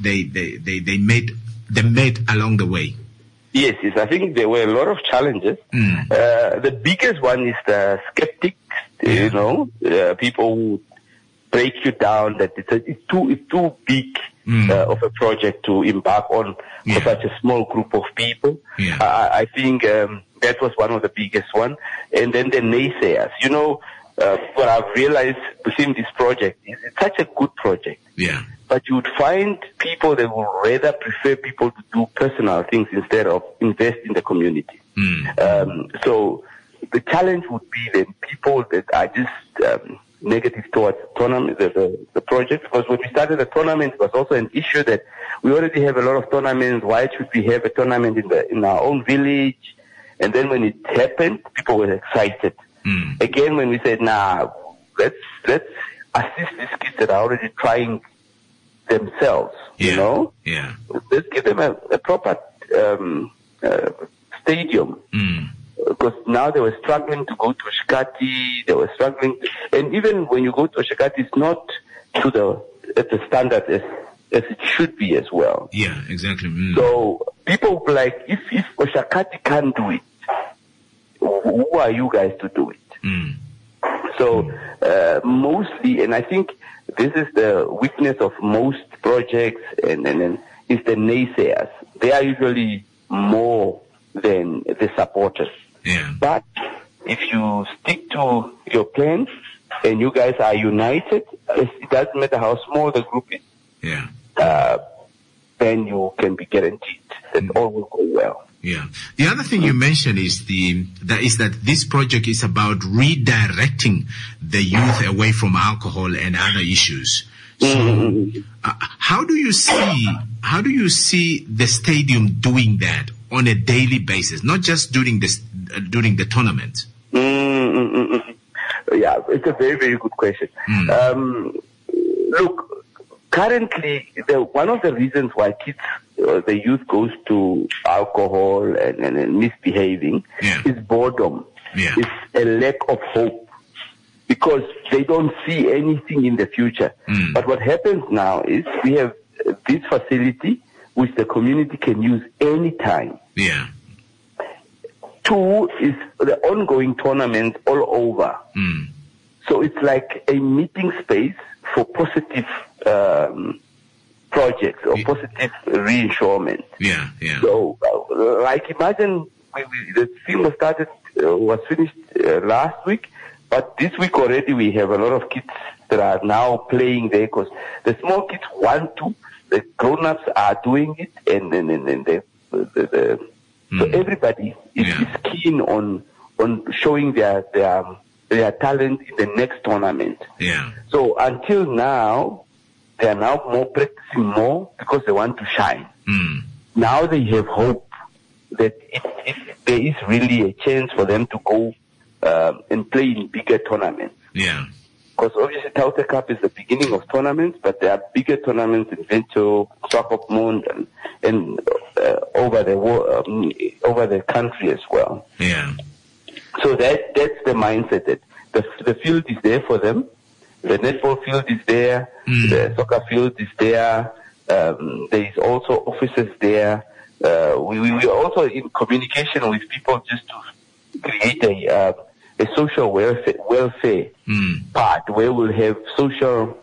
made along the way? Yes, I think there were a lot of challenges. The biggest one is the skeptics, people who break you down that it's too big of a project to embark on for such a small group of people. I think that was one of the biggest one. And then the naysayers. What I've realized within this project is it's such a good project. Yeah. But you would find people that would rather prefer people to do personal things instead of invest in the community. So the challenge would be the people that are just negative towards tournament, the project. Because when we started the tournament, it was also an issue that we already have a lot of tournaments. Why should we have a tournament in our own village? And then when it happened, people were excited. Again, when we said, let's assist these kids that are already trying themselves, let's give them a proper stadium. Because now they were struggling to go to Oshakati, they were struggling, and even when you go to Oshakati, it's not at the standard as it should be as well. Yeah, exactly. So people were like, if Oshakati can't do it, who are you guys to do it? So mostly, and I think this is the weakness of most projects, and is the naysayers. They are usually more than the supporters. Yeah. But if you stick to your plans and you guys are united, it doesn't matter how small the group is. Yeah. Then you can be guaranteed that all will go well. Yeah. The other thing you mentioned is that this project is about redirecting the youth away from alcohol and other issues. So, how do you see the stadium doing that on a daily basis, not just during the tournament? Yeah, it's a very, very good question. Look, currently, one of the reasons why kids, the youth goes to alcohol and misbehaving is boredom. Yeah. It's a lack of hope because they don't see anything in the future. But what happens now is we have this facility which the community can use anytime. Yeah. Two is the ongoing tournaments all over. So it's like a meeting space for positive projects or positive reinsurement. Yeah. So, like imagine the film was finished last week, but this week already we have a lot of kids that are now playing there because the small kids want to, the grown-ups are doing it, and so everybody is keen on showing their talent in the next tournament. Yeah. So until now, they are now practicing more because they want to shine. Now they have hope that if there is really a chance for them to go and play in bigger tournaments. Yeah. Because obviously Taute Cup is the beginning of tournaments, but there are bigger tournaments in Vento, Swakopmund, and over the country as well. Yeah. So that's the mindset that the field is there for them. The netball field is there. The soccer field is there. There is also offices there. We are also in communication with people just to create a social welfare part where we'll have social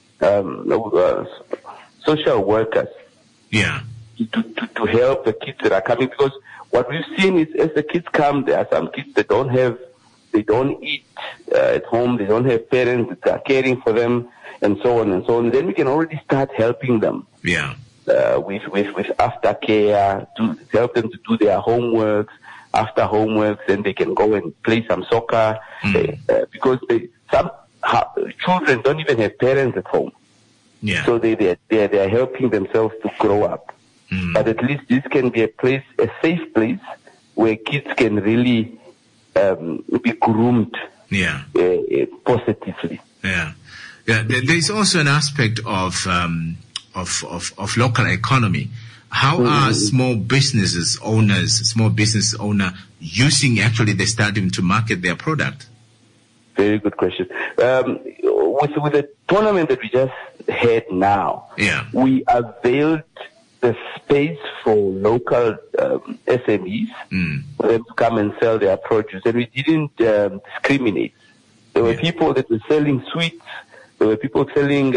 workers. Yeah. To help the kids that are coming, because what we've seen is as the kids come, there are some kids that don't have they don't eat at home, they don't have parents that are caring for them, and so on and so on. Then we can already start helping them. Yeah. With aftercare, to help them to do their homeworks. After homework, then they can go and play some soccer, because some children don't even have parents at home. Yeah. So they're helping themselves to grow up. But at least this can be a safe place where kids can really be groomed positively. Yeah. Yeah. There's also an aspect of local economy. How are small business owner using actually the stadium to market their product? Very good question. With the tournament that we just had now, we availed the space for local SMEs for them to come and sell their produce, and we didn't discriminate. There were people that were selling sweets. There were people selling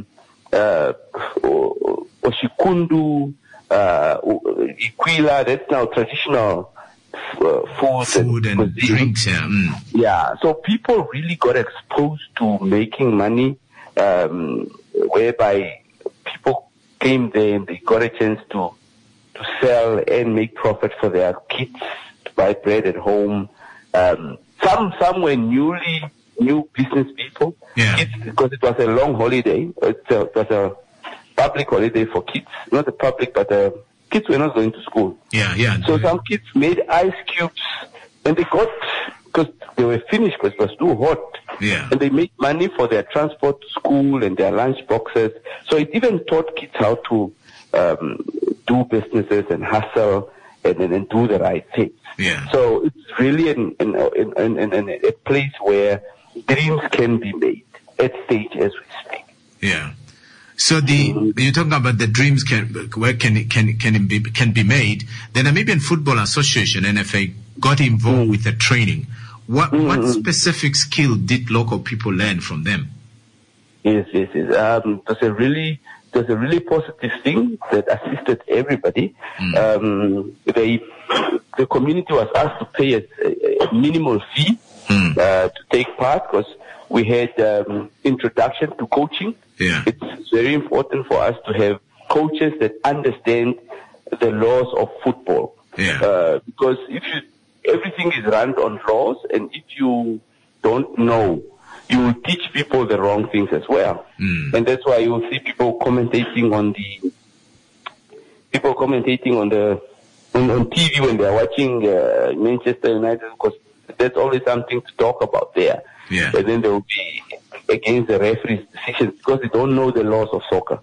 oshikundu, ikwila. That's now traditional food and drinks. Yeah. So people really got exposed to making money, whereby people came there and they got a chance to sell and make profit for their kids, to buy bread at home. Some were new business people, kids, because it was a long holiday. It was a public holiday for kids, not the public, but kids were not going to school. So some kids made ice cubes, and they got, because they were finished because it was too hot. And they made money for their transport to school and their lunch boxes. So it even taught kids how to do businesses and hustle and do the right things. So it's really a place where dreams can be made at stage as we speak. So you're talking about the dreams can be made. The Namibian Football Association, NFA, got involved with the training. What specific skill did local people learn from them? Yes. That's a really positive thing that assisted everybody. The community was asked to pay a minimal fee to take part, because we had introduction to coaching. It's very important for us to have coaches that understand the laws of football. Because everything is run on laws, and if you don't know, you will teach people the wrong things as well. And that's why you will see people commentating on TV when they are watching Manchester United, because there's always something to talk about there. And then they will be against the referee's decisions because they don't know the laws of soccer.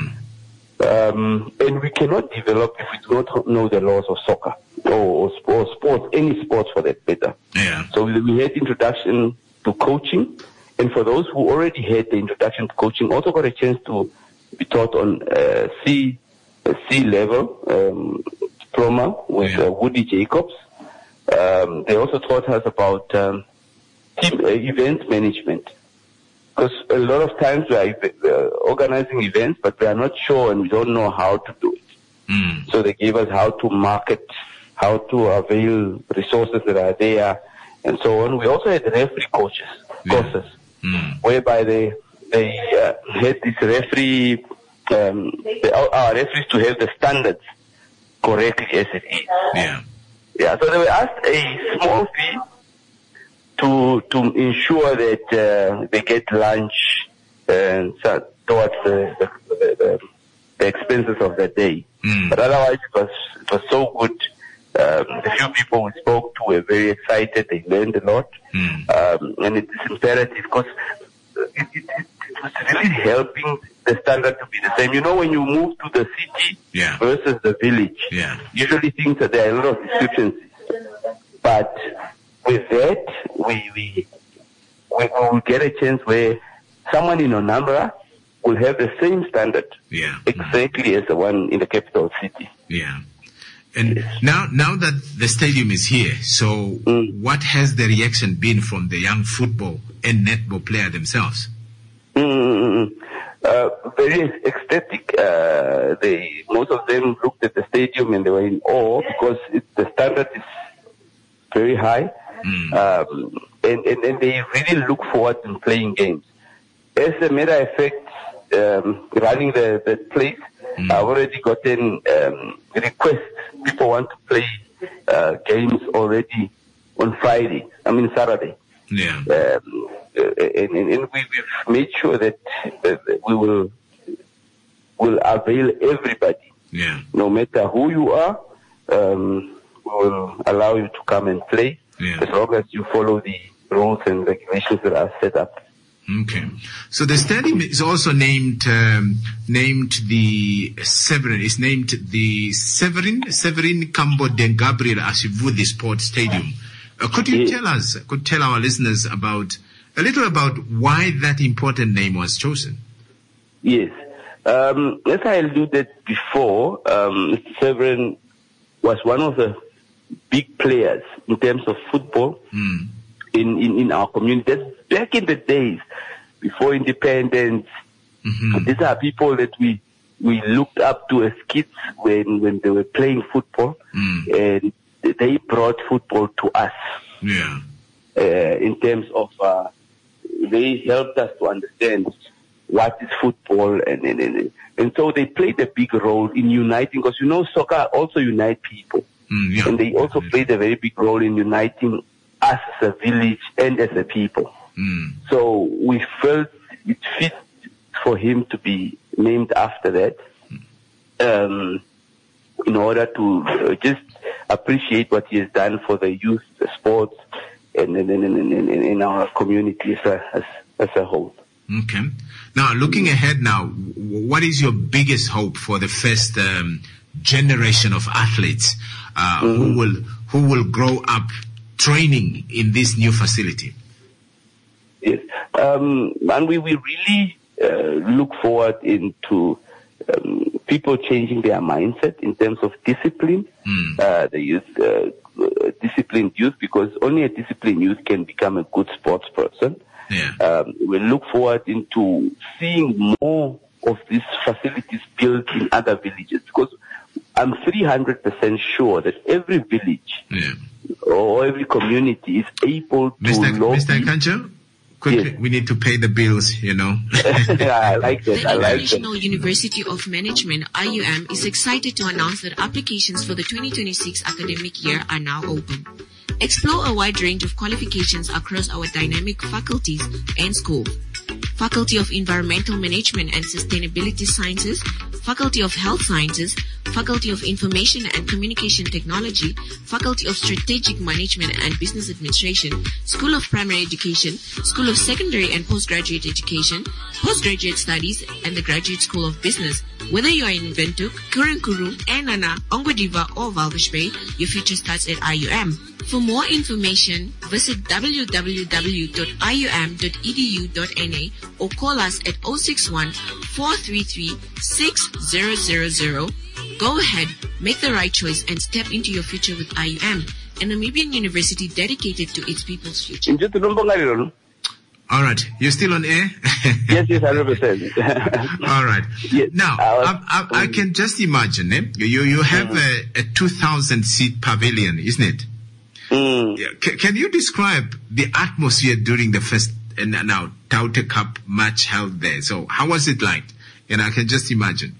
And we cannot develop if we do not know the laws of soccer or sports, any sports for that matter. So we had introduction to coaching, and for those who already had the introduction to coaching, also got a chance to be taught on C level diploma with Woody Jacobs. They also taught us about team event management, because a lot of times we are organizing events, but we are not sure and we don't know how to do it. So they gave us how to market, how to avail resources that are there, and so on. We also had referee courses, whereby they had this referee, our referees to have the standards correctly as it is. So they were asked a small fee to ensure that they get lunch and towards the expenses of the day. But otherwise, it was so good. The few people we spoke to were very excited. They learned a lot, and it is imperative because it was really helping the standard to be the same. You know, when you move to the city versus the village, usually things that there are a lot of discrepancies. But with that, we will get a chance where someone in Onambra will have the same standard exactly as the one in the capital city. And now that the stadium is here, so what has the reaction been from the young football and netball player themselves? Very ecstatic. Most of them looked at the stadium and they were in awe because the standard is very high. and they really look forward to playing games. As a matter of fact, running the place, I've already gotten requests. People want to play games already on Saturday. Yeah. And we've made sure that we will avail everybody. Yeah. No matter who you are, we will allow you to come and play as long as you follow the rules and regulations that are set up. Okay. So the stadium is also named the Severin. It's named the Severin Cambo de Gabriel Asivudi Sports Stadium. Could you tell our listeners a little about why that important name was chosen? Yes. As I alluded before, Mr. Severin was one of the big players in terms of football in our community. Back in the days before independence, these are people that we looked up to as kids when they were playing football, and they brought football to us. Yeah. In terms of they helped us to understand what is football, and so they played a big role in uniting, because soccer also unites people, and they also played a very big role in uniting us as a village and as a people. So we felt it fit for him to be named after that, in order to just appreciate what he has done for the youth, the sports, and in our community as a whole. Okay. Now, looking ahead now, what is your biggest hope for the first generation of athletes who will grow up training in this new facility? Yes. And we really look forward into people changing their mindset in terms of discipline. The youth, disciplined youth, because only a disciplined youth can become a good sports person. Yeah. We look forward into seeing more of these facilities built in other villages, because I'm 300% sure that every village or every community is able to Mr. Kancha? Quickly, we need to pay the bills, I like that. The International University of Management, IUM, is excited to announce that applications for the 2026 academic year are now open. Explore a wide range of qualifications across our dynamic faculties and schools. Faculty of Environmental Management and Sustainability Sciences, Faculty of Health Sciences, Faculty of Information and Communication Technology, Faculty of Strategic Management and Business Administration, School of Primary Education, School of Secondary and Postgraduate Education, Postgraduate Studies, and the Graduate School of Business. Whether you are in Windhoek, Kurankuru, Enana, Ongwediva, or Walvis Bay, your future starts at IUM. For more information, visit www.ium.edu.na or call us at 061-433-6000. Go ahead, make the right choice and step into your future with IUM, a Namibian university dedicated to its people's future. All right. You're still on air? Yes, 100%. All right. Yes. Now, I can just imagine, you have a 2,000-seat pavilion, isn't it? Can you describe the atmosphere during the first Taute Cup match held there? So how was it like? And I can just imagine.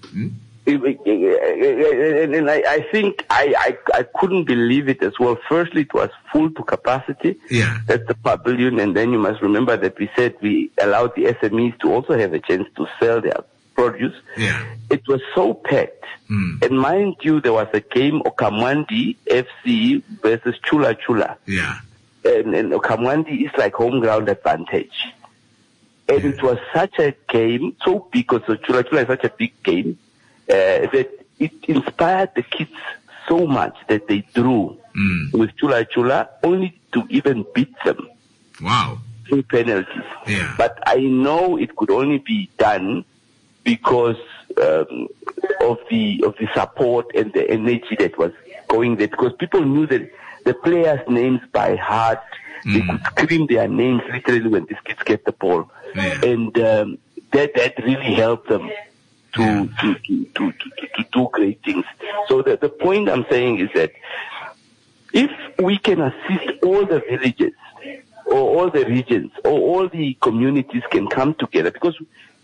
And I think I couldn't believe it as well. Firstly, it was full to capacity. Yeah. That's the pavilion. And then you must remember that we said we allowed the SMEs to also have a chance to sell their produce. Yeah. It was so packed. And mind you, there was a game, Okamwandi FC versus Chula Chula. Yeah. And Okamwandi is like home ground advantage. And it was such a game, so big, because Chula Chula is such a big game, that it inspired the kids so much that they drew with Chula Chula, only to even beat them. Wow. Through penalties. Yeah. But I know it could only be done because of the support and the energy that was going there, because people knew that the players' names by heart. They could scream their names literally when these kids get the ball. Yeah. And that really helped them to do great things. So the point I'm saying is that if we can assist all the villages all the regions or all the communities can come together, because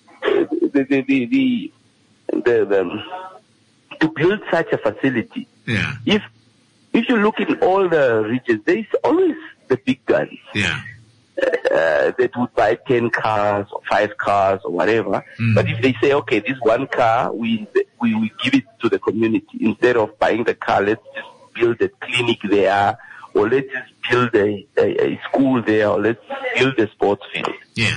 to build such a facility, if you look in all the regions, there is always the big guns that would buy 10 cars or 5 cars or whatever. But if they say, okay, this one car, we give it to the community, instead of buying the car, let's just build a clinic there, or let's just build a school there, or let's build a sports field.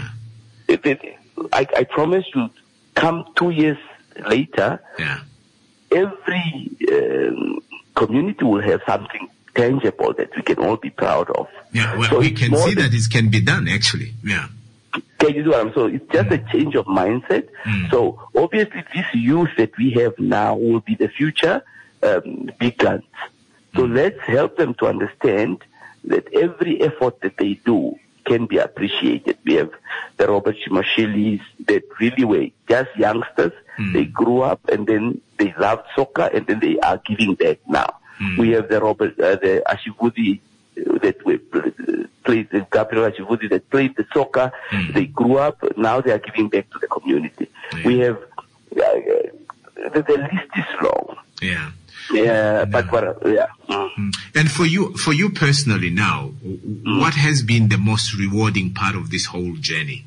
I promise you, come 2 years later, every community will have something tangible that we can all be proud of. So we can see that it can be done, actually. Can you do what I'm saying? So it's just a change of mindset. So obviously this youth that we have now will be the future big guns. So let's help them to understand that every effort that they do can be appreciated. We have the Robert Shimashilis that really were just youngsters. They grew up and then they loved soccer, and then they are giving back now. We have the Ashivudi that played, the Gabriel Ashivudi that played the soccer. They grew up, now they are giving back to the community. We have, the list is long. And for you personally now, what has been the most rewarding part of this whole journey?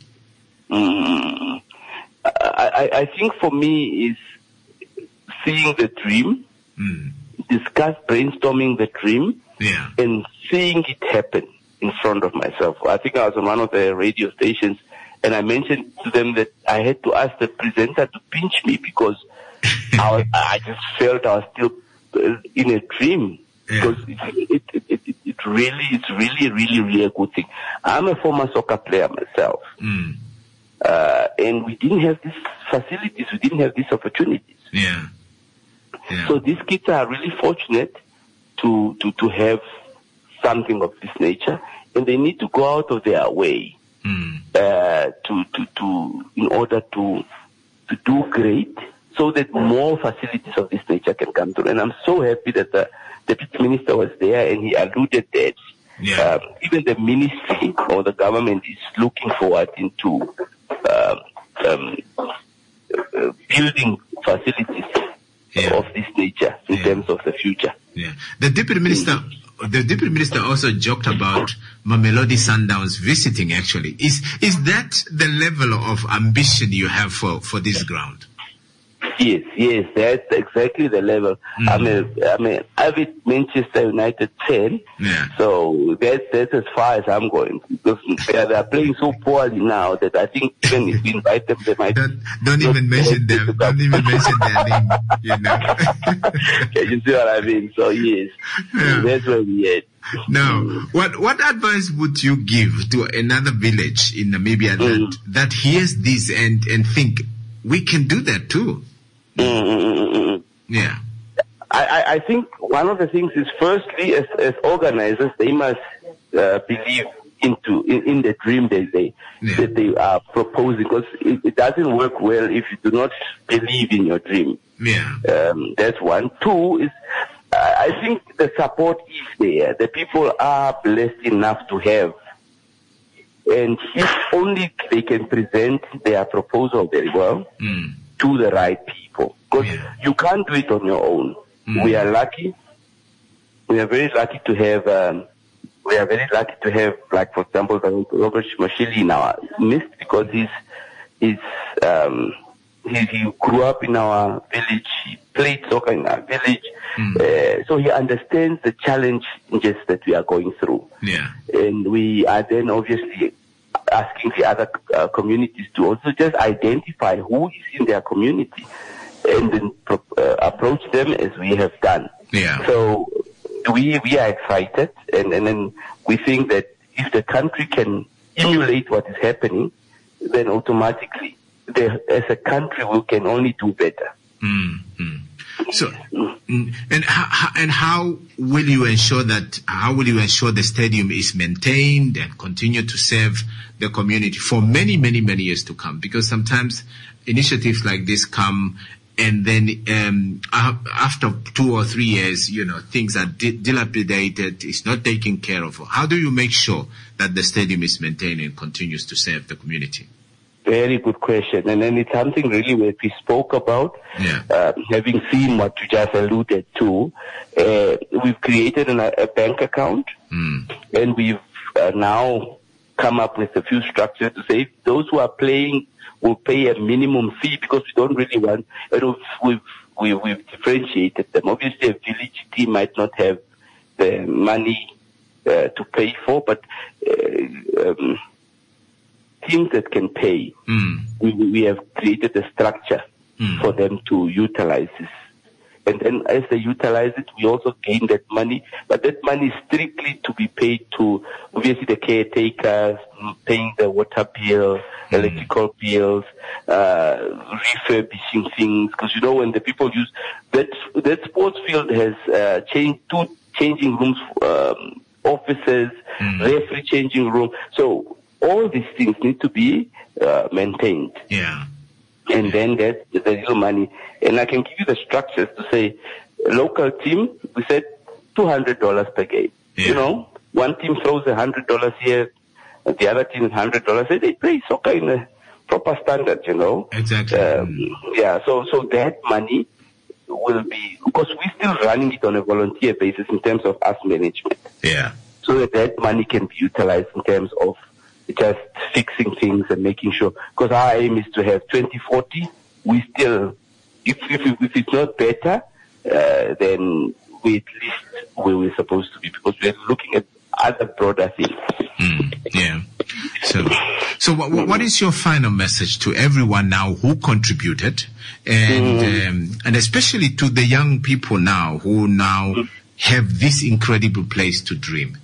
I think for me is seeing the dream, brainstorming the dream, and seeing it happen in front of myself. I think I was on one of the radio stations, and I mentioned to them that I had to ask the presenter to pinch me, because I just felt I was still in a dream, because it's really a good thing. I'm a former soccer player myself, and we didn't have these facilities, we didn't have these opportunities. So these kids are really fortunate to have something of this nature, and they need to go out of their way in order to do great, so that more facilities of this nature can come through. And I'm so happy that the Deputy Minister was there, and he alluded that even the ministry or the government is looking forward into building facilities of this nature in terms of the future. The Deputy Minister also joked about Mamelodi Sundowns visiting, actually. Is that the level of ambition you have for this ground? Yes, that's exactly the level. I'm a avid Manchester United fan, so that's as far as I'm going, because they are playing so poorly now that I think even if we invite them, they might don't even mention them. Don't even mention their name. You know. Can you see what I mean? So yes, that's where we are. Now, what advice would you give to another village in Namibia that hears this and think we can do that too? I think one of the things is, firstly, as organizers, they must believe in the dream that they are proposing, because it doesn't work well if you do not believe in your dream. That's one. Two is, I think the support is there. The people are blessed enough to have, and if only they can present their proposal very well to the right people, because you can't do it on your own. We are lucky. We are very lucky to have. Like, for example, Robert Shimashili in our midst, because he grew up in our village. He played soccer in our village, so he understands the challenges that we are going through. And we are then obviously asking the other communities to also just identify who is in their community, and then approach them as we have done. So we are excited, and then we think that if the country can emulate what is happening, then automatically, as a country, we can only do better. So, and how will you ensure that? How will you ensure the stadium is maintained and continue to serve the community for many, many, many years to come? Because sometimes initiatives like this come and then after 2 or 3 years, things are dilapidated, it's not taken care of. How do you make sure that the stadium is maintained and continues to serve the community? Very good question. And then it's something really what we spoke about, having seen what you just alluded to. We've created a bank account, and we've now come up with a few structures to say those who are playing will pay a minimum fee, because we don't really want, we've differentiated them. Obviously, a village team might not have the money to pay for, but teams that can pay, we have created a structure for them to utilize this. And then as they utilize it, we also gain that money, but that money is strictly to be paid to, obviously, the caretakers, paying the water bill, electrical bills, refurbishing things, because when the people use that sports field has changed, 2 changing rooms, offices, referee changing room. So all these things need to be maintained. Yeah. And then there's the real money. And I can give you the structures to say, local team, we said $200 per game. Yeah. One team throws $100 here, the other team is $100. They play soccer in a proper standard, Exactly. So that money will be, because we're still running it on a volunteer basis in terms of us management. Yeah. So that money can be utilized in terms of just fixing things and making sure, because our aim is to have 2040. We still, if it's not better, then we're at least where we're supposed to be, because we're looking at other broader things. Yeah. So what is your final message to everyone now who contributed, and especially to the young people now who now have this incredible place to dream?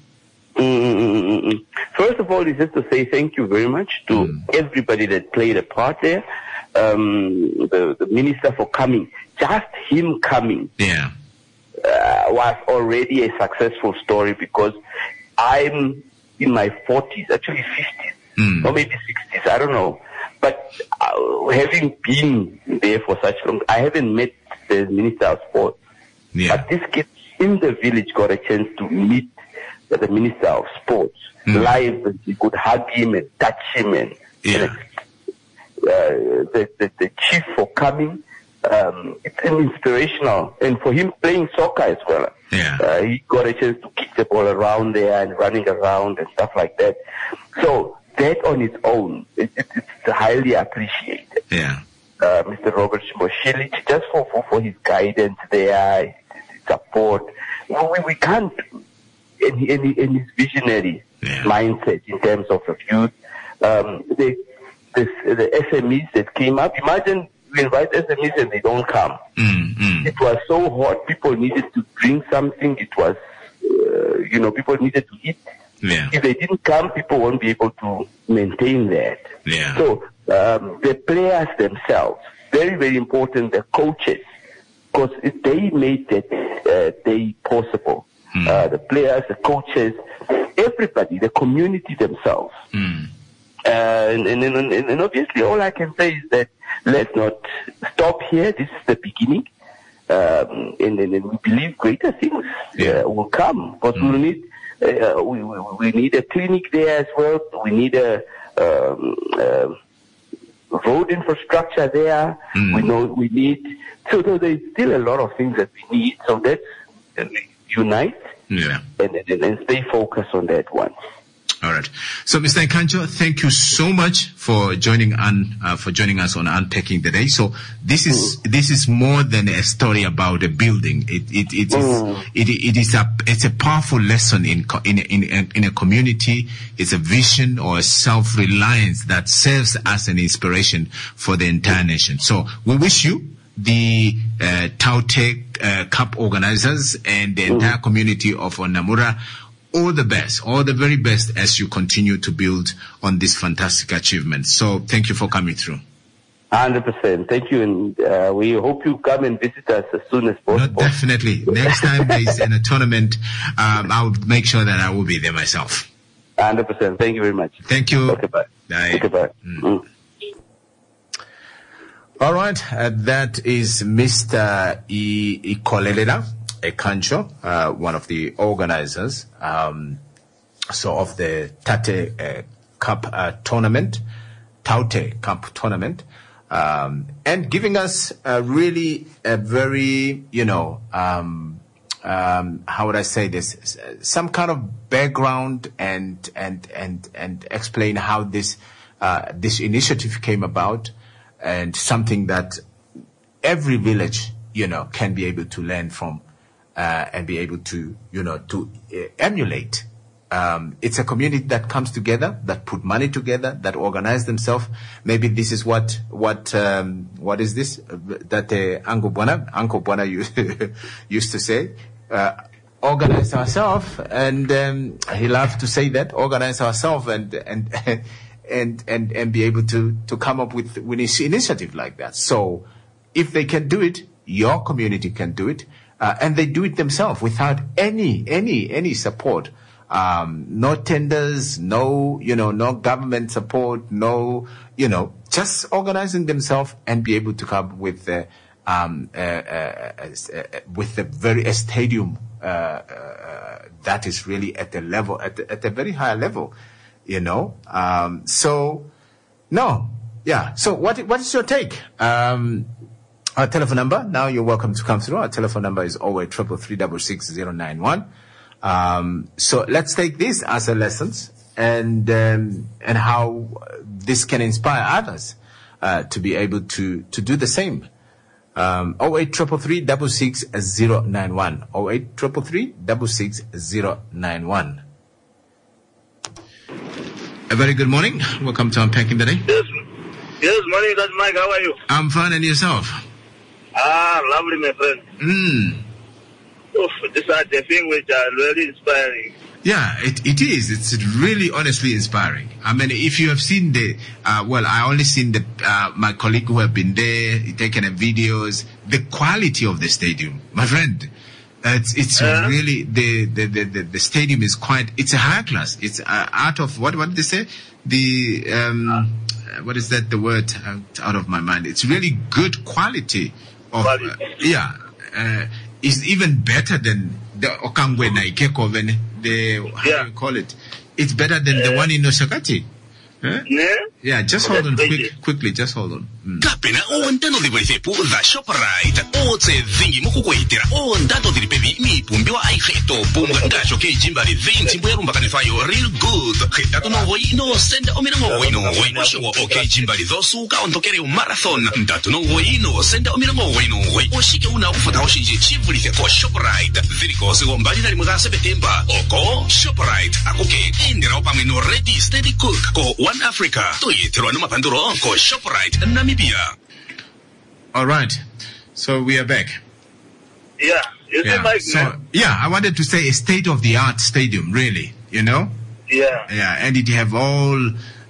First of all, is just to say thank you very much to everybody that played a part there. The minister for coming, just him coming, was already a successful story, because I'm in my 40s, actually 50s, or maybe 60s, I don't know. But having been there for such long, I haven't met the Minister of Sports. Yeah. But this kid in the village got a chance to meet the Minister of Sports live, and he could hug him and touch him, and the chief for coming. It's an inspirational, and for him playing soccer as well. Yeah. He got a chance to kick the ball around there and running around and stuff like that. So that on its own, it's highly appreciated. Yeah. Mr. Robert Shimoshilic, just for his guidance there, his support. We can't, in his visionary mindset in terms of the youth, the SMEs that came up. Imagine we invite SMEs and they don't come. It was so hot. People needed to drink something. It was, people needed to eat. Yeah. If they didn't come, people won't be able to maintain that. Yeah. So the players themselves, very, very important, the coaches, because they made that day possible. The players, the coaches, everybody, the community themselves. And obviously all I can say is that let's not stop here. This is the beginning. And we believe greater things will come. But we need we need a clinic there as well. We need a road infrastructure there. We need. So there's still a lot of things that we need. So let's unite and stay focused on that one. All right. So, Mr. Nkanjo, thank you so much for joining us on Unpacking the Day. So, this is more than a story about a building. It's a powerful lesson in a community. It's a vision or a self-reliance that serves as an inspiration for the entire nation. So, we wish you, the Tauteg Cup organizers and the entire community of Namura, all the best, all the very best as you continue to build on this fantastic achievement. So thank you for coming through. 100%. Thank you. And we hope you come and visit us as soon as possible. No, definitely. Next time there is a tournament, I'll make sure that I will be there myself. 100%. Thank you very much. Thank you. Okay, bye. Bye. Okay, bye. All right, that is Mr. Ikolelela Ekancho, one of the organizers of the Tate Cup tournament, Taute Cup tournament, and giving us really a very, how would I say this? Some kind of background and explain how this initiative came about, and something that every village, can be able to learn from, and be able to, to emulate. It's a community that comes together, that put money together, that organize themselves. Maybe this is what is this? That Uncle Bwana used to say, organize ourselves, and he loved to say that, organize ourselves and be able to come up with initiative like that. So if they can do it, your community can do it, and they do it themselves without any support. No tenders, no government support, no, just organizing themselves and be able to come with a stadium, that is really at a very high level, so what is your take? Our telephone number, now you're welcome to come through. Our telephone number is 0833366091. So let's take this as a lessons and how this can inspire others, to be able to do the same. 0833366091. 0833366091. A very good morning. Welcome to Unpacking the Day. Yes, morning, that's Mike. How are you? I'm fine, and yourself? Lovely, my friend. These are the things which are really inspiring. Yeah, it is. It's really honestly inspiring. I mean, if you have seen I only seen my colleague who have been there, taken videos, the quality of the stadium, my friend. It's really, the stadium is it's a high class. It's out of, what did they say? What is that, the word out of my mind? It's really good quality of, is even better than the Okangwe Naikeko, how do you call it? It's better than the one in Osakati. Yeah, just hold on quickly, just hold on. Kapena ondano de Wethepu, the ShopRite, Ote Thingy Mukuwaitera, Ondado de Baby, me, Pumbua, I hate to Pumbasho, Jimbari, Vinci, Werumbakanify, real good. Hitato no way, no send Omino, no show, okay, Jimbari, those who count to carry a marathon, that no way, no send Omino, no way, Oshiko now for Taoshi, chiefly for ShopRite, Viricos, Gombari, Mugasebetemba, Oko, ShopRite, Akoke, in the Opamino, ready, steady cook, go One Africa, Toyeteronuma Pandoro, go ShopRite, Namibia. All right, so we are back. Yeah, I wanted to say a state-of-the-art stadium, really. Yeah, and it have all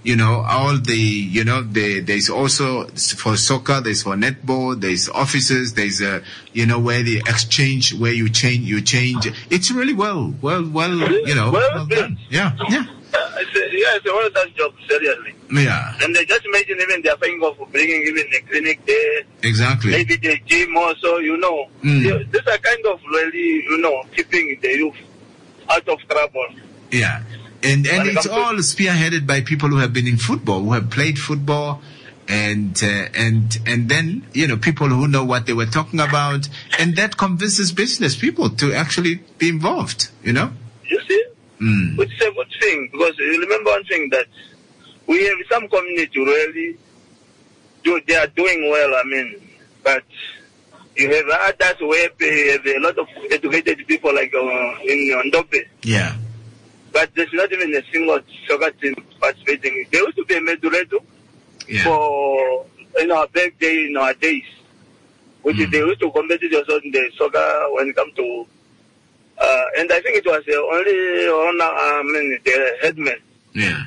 the, there's also for soccer, there's for netball, there's offices, there's where the exchange, where you change. It's really well done. Yeah. It's a well-done job, seriously. Yeah. And they just imagine even they're thinking of bringing even a clinic there. Exactly. Maybe the gym also, These are kind of really, keeping the youth out of trouble. Yeah. And it's all spearheaded by people who have been in football, who have played football, and then, people who know what they were talking about, and that convinces business people to actually be involved, You see? Which is a good thing, because you remember one thing, that we have some community really they are doing well, but you have others where you have a lot of educated people like in Ndope. Yeah. But there's not even a single soccer team participating. There used to be a Medureto for our birthday in our days, which they used to compete also in the soccer when it comes to and I think it was only the headman. Yeah.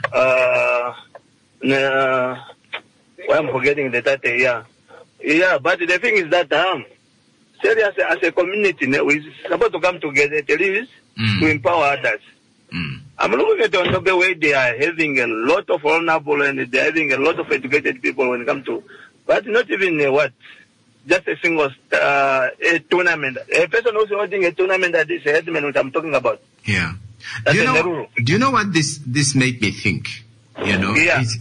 I'm forgetting the title. Yeah. But the thing is that seriously, as a community, we're supposed to come together at least to empower others. I'm looking at the way they are having a lot of vulnerable and they're having a lot of educated people when it comes to But not even just a single a tournament. A person who's holding a tournament that is a headman, what I'm talking about. Yeah. Do you know what this made me think? You know,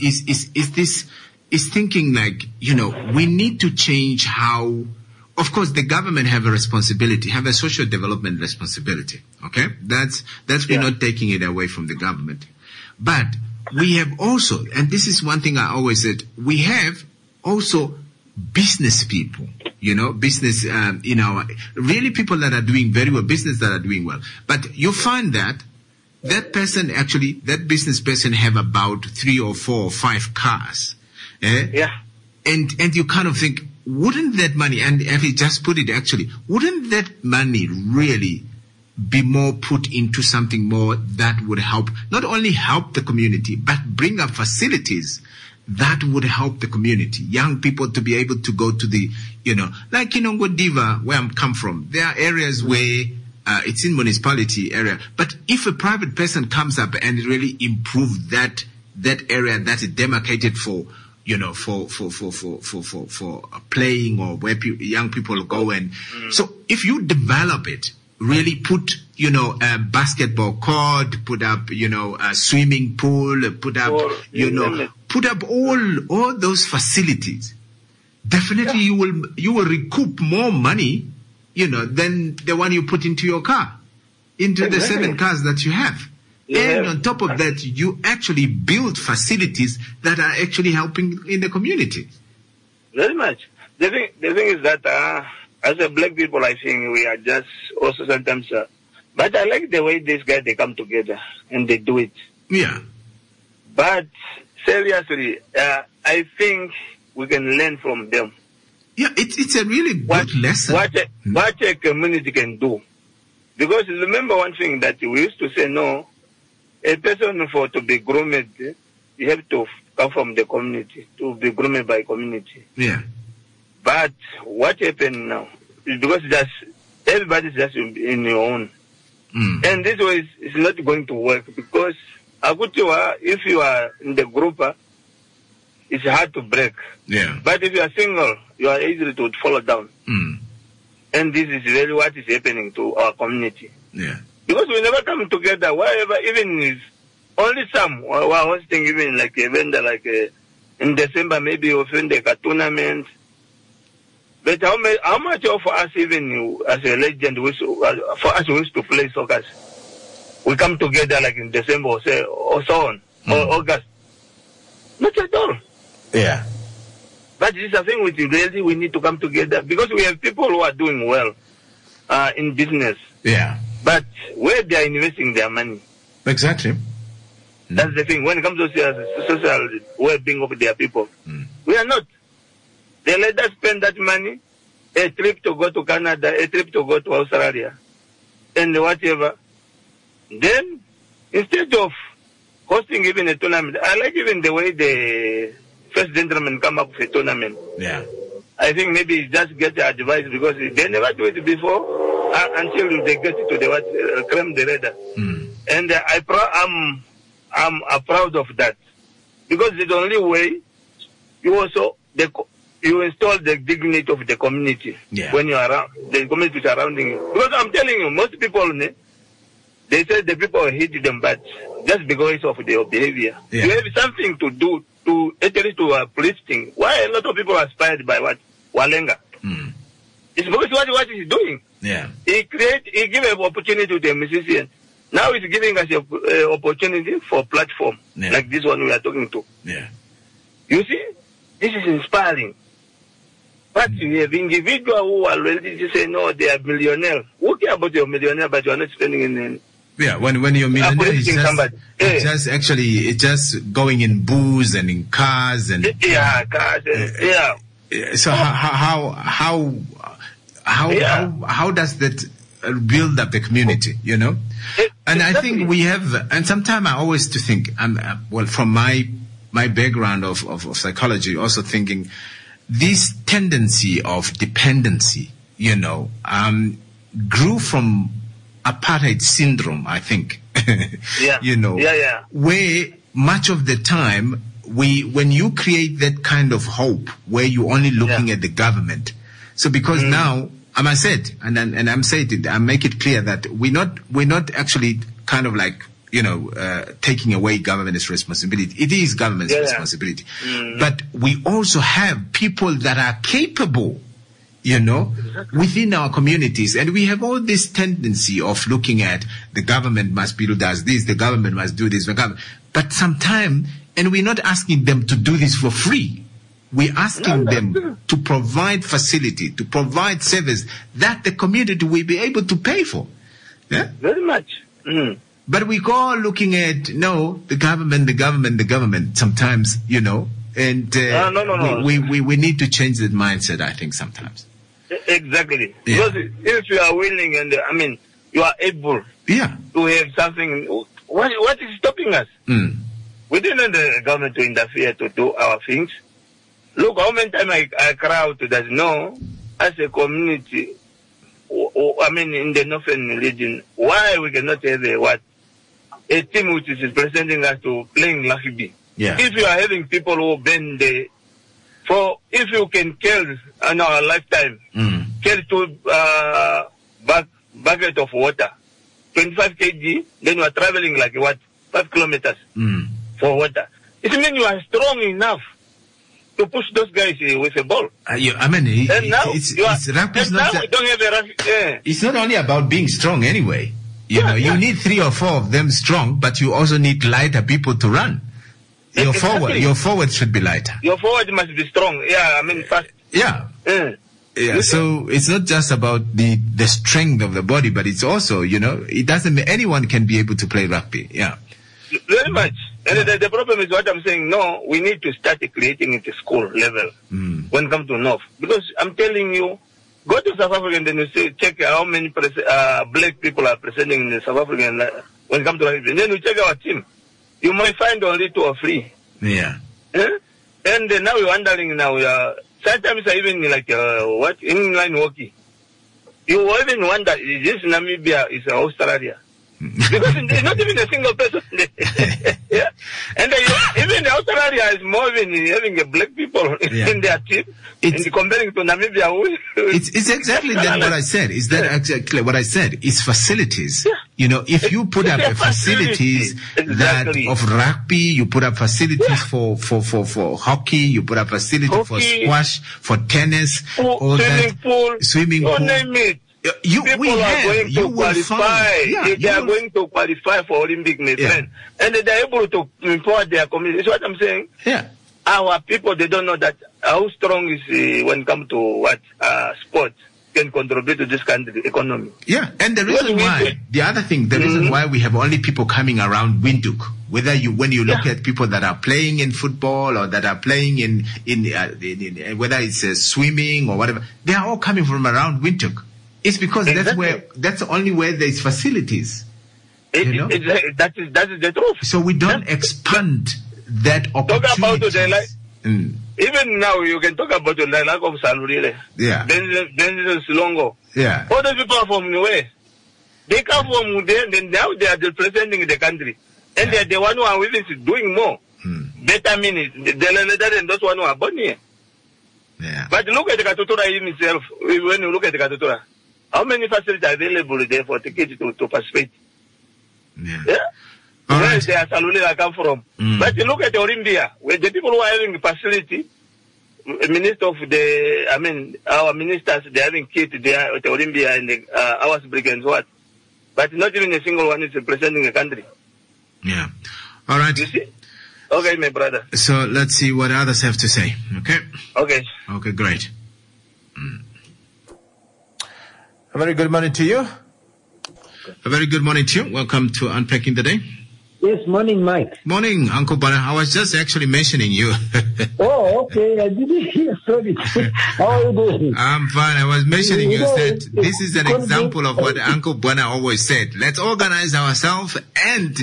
is thinking like, you know, we need to change how. Of course, the government have a responsibility, have a social development responsibility. Okay, that's we're not taking it away from the government, but we have also, and this is one thing I always said, we have also business people. You know, business, really people that are doing very well, business that are doing well. But you find that business person have about 3 or 4 or 5 cars. And you kind of think, wouldn't that money, and if you just put it actually, wouldn't that money really be more put into something more that would help, not only help the community, but bring up facilities that would help the community, young people to be able to go to the, you know, like in Ngodiva, where I'm come from, there are areas where it's in municipality area, but if a private person comes up and really improve that area that is demarcated for, you know, for playing, or where young people go, and so if you develop it, really put, you know, a basketball court, put up, you know, a swimming pool, put up, put up all those facilities, definitely you will recoup more money, you know, than the one you put into your car, into the 7 cars that you have. And on top of that, you actually build facilities that are actually helping in the community. Very much. The thing is that as a black people, I think we are just also sometimes. But I like the way these guys, they come together and they do it. Yeah. But seriously, I think we can learn from them. Yeah, it's a really good lesson. What a community can do. Because remember one thing that we used to say, no, a person to be groomed, you have to come from the community, to be groomed by community. Yeah. But what happened now is because everybody's just in your own. And this way is not going to work, because if you are in the group, it's hard to break. Yeah. But if you are single, you are easy to fall down. And this is really what is happening to our community. Yeah. Because we never come together, wherever, even if only some were hosting even like a event, like in December, maybe offend like a tournament. But how much of us, even as a legend, for us who wish to play soccer, we come together like in December or so on, or August? Not at all. Yeah. But this is a thing which really we need to come together, because we have people who are doing well in business. Yeah. But where they are investing their money. Exactly. That's the thing. When it comes to social well-being of their people, we are not. They let us spend that money, a trip to go to Canada, a trip to go to Australia, and whatever. Then, instead of hosting even a tournament, I like even the way the first gentleman come up with a tournament. Yeah. I think maybe just get the advice, because they never do it before until they get to the creme de leather. And I'm proud of that, because it's the only way you also you install the dignity of the community when you are around the community surrounding you. Because I'm telling you, most people, they say the people hate them, but just because of their behavior. You have something to do to uplifting. Why a lot of people are inspired by what Walenga? It's because what he's doing. Yeah. He give an opportunity to the musician. Now he's giving us an opportunity for a platform like this one we are talking to. Yeah. You see, this is inspiring. But you have individuals who are ready to say, no, they are millionaires. Who care about your millionaire, but you are not spending in... Yeah, when you're millionaire, it's just going in booze and in cars and... Yeah, cars and... So how does that build up the community, you know? And I think we have, and sometimes I always to think, from my background of psychology, also thinking this tendency of dependency, you know, grew from apartheid syndrome, I think. Yeah. You know, yeah. Where much of the time when you create that kind of hope where you're only looking at the government. So because now, I said, and I'm saying it, I make it clear that we're not actually kind of like, taking away government's responsibility. It is government's responsibility. But we also have people that are capable, within our communities. And we have all this tendency of looking at the government must does this, the government must do this, but sometimes, and we're not asking them to do this for free. We're asking them to provide facility, to provide service that the community will be able to pay for. Yeah? Very much. But we go looking at, the government sometimes, and no. We need to change that mindset, I think, sometimes. Exactly. Yeah. Because if you are willing and, you are able to have something, what is stopping us? We didn't want the government to interfere to do our things. Look, how many times I cry out that no, as a community, in the northern region, why we cannot have a team which is presenting us to playing rugby. Yeah. If you are having people who bend if you can kill in our lifetime, kill 2 bucket of water, 25 kg, then you are traveling 5 kilometers for water. It means you are strong enough to push those guys with a ball. We don't have a rugby. It's not only about being strong anyway. You need 3 or 4 of them strong, but you also need lighter people to run. Your forward should be lighter. Your forward must be strong. Fast. Yeah. Yeah. So it's not just about the strength of the body, but it's also, it doesn't mean anyone can be able to play rugby. Yeah. Very much. And the problem is what I'm saying. No, we need to start creating at the school level when it comes to North. Because I'm telling you, go to South Africa and then you check how many black people are presenting in the South African when it comes to rugby. And then you check our team. You might find only 2 or 3. Yeah. And now you're wondering sometimes I even inline hockey. You even wonder, is this Namibia, is Australia? Because there's not even a single person there. Yeah. And even Australia is more than having a black people in their team. And comparing to Namibia. It's exactly that what I said. Is that exactly what I said? It's facilities. Yeah. If you put up facilities of rugby, you put up facilities for hockey, you put up facilities for squash, for tennis, swimming pool. Name it. People are going to qualify. They are going to qualify for Olympic, my friend. And they are able to empower their community. That's what I'm saying. Yeah. Our people, they don't know that how strong is when it comes to sports can contribute to this country economy. Yeah. And the reason why, the other thing, the reason why we have only people coming around Windhoek, when you look at people that are playing in football or that are playing in whether it's swimming or whatever, they are all coming from around Windhoek. It's because that's only where there's facilities. That is the truth. So we don't expand that opportunity. Talk about even now you can talk about the lack of Salurire. Yeah. Benjamin Silongo. Yeah. All those people are from where? They come from there, and now they are representing the country. And they are the one who are willing to doing more. Better meaning, than those one who are born here. Yeah. But look at the Katutura himself. When you look at the Katutura, how many facilities are available there for the kids to participate? Yeah. Where they are Salulila come from. But you look at the Olympia, where the people who are having the facility, our ministers, they are having kids there at the Olympia and the Hours Brigands, what? But not even a single one is representing the country. Yeah. All right. You see? Okay, my brother. So let's see what others have to say. Okay? Okay. Okay, great. A very good morning to you. A very good morning to you. Welcome to Unpacking the Day. Yes, morning, Mike. Morning, Uncle Bana. I was just actually mentioning you. Oh, okay. I didn't hear. Sorry. How are you doing? I'm fine. I was mentioning you said this is an example of what Uncle Bana always said. Let's organize ourselves and,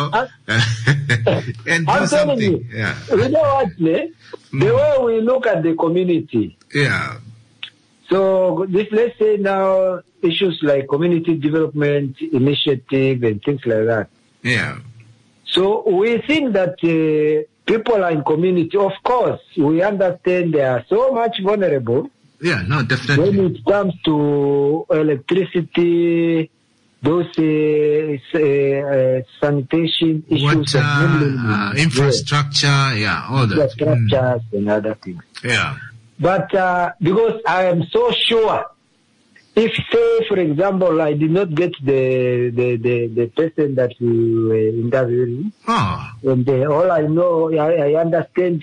and do something. Yeah. You know what, the way we look at the community. Yeah. So let's say now issues like community development initiative and things like that. Yeah. So we think that people are in community, of course, we understand they are so much vulnerable. Yeah, no, definitely. When it comes to electricity, those sanitation issues, infrastructure, all that. Infrastructures and other things. Yeah. But because I am so sure, if say, for example, I did not get the person that you were interviewing, and all I know, I understand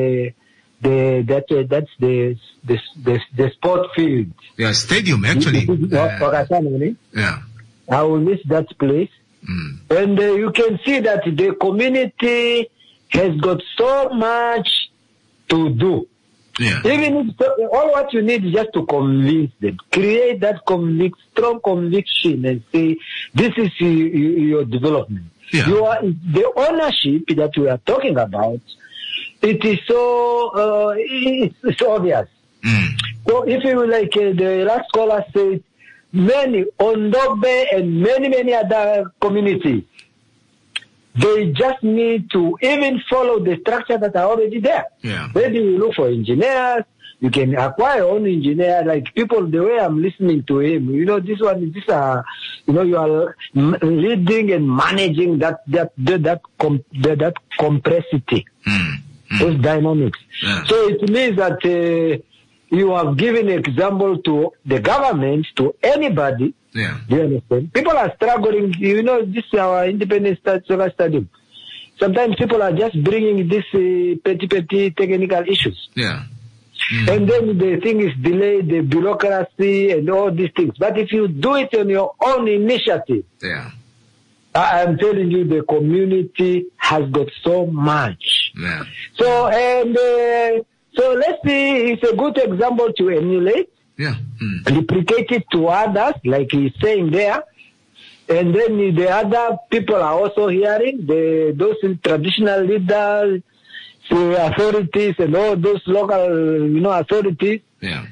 that's the sport field. Yeah, stadium actually. Yeah. I will miss that place. And you can see that the community has got so much to do. Yeah. Even if all what you need is just to convince them, create that strong conviction and say, this is your development. Yeah. The ownership that we are talking about, it is so, it's obvious. So if you like the last caller said, many, Ondobe and many other communities, they just need to even follow the structure that are already there. Yeah. Maybe you look for engineers, you can acquire your own engineer, like people, the way I'm listening to him, this you are leading and managing that complexity, those dynamics. Yeah. So it means that you have given example to the government, to anybody. Yeah. Do you understand? People are struggling. This is our Independence Solar Stadium. Sometimes people are just bringing these petty technical issues. Yeah. And then the thing is delayed, the bureaucracy and all these things. But if you do it on your own initiative, I am telling you, the community has got so much. Yeah. So let's see, it's a good example to emulate. Yeah. Replicate it to others, like he's saying there. And then the other people are also hearing, those traditional leaders, authorities, and all those local, authorities. Yeah.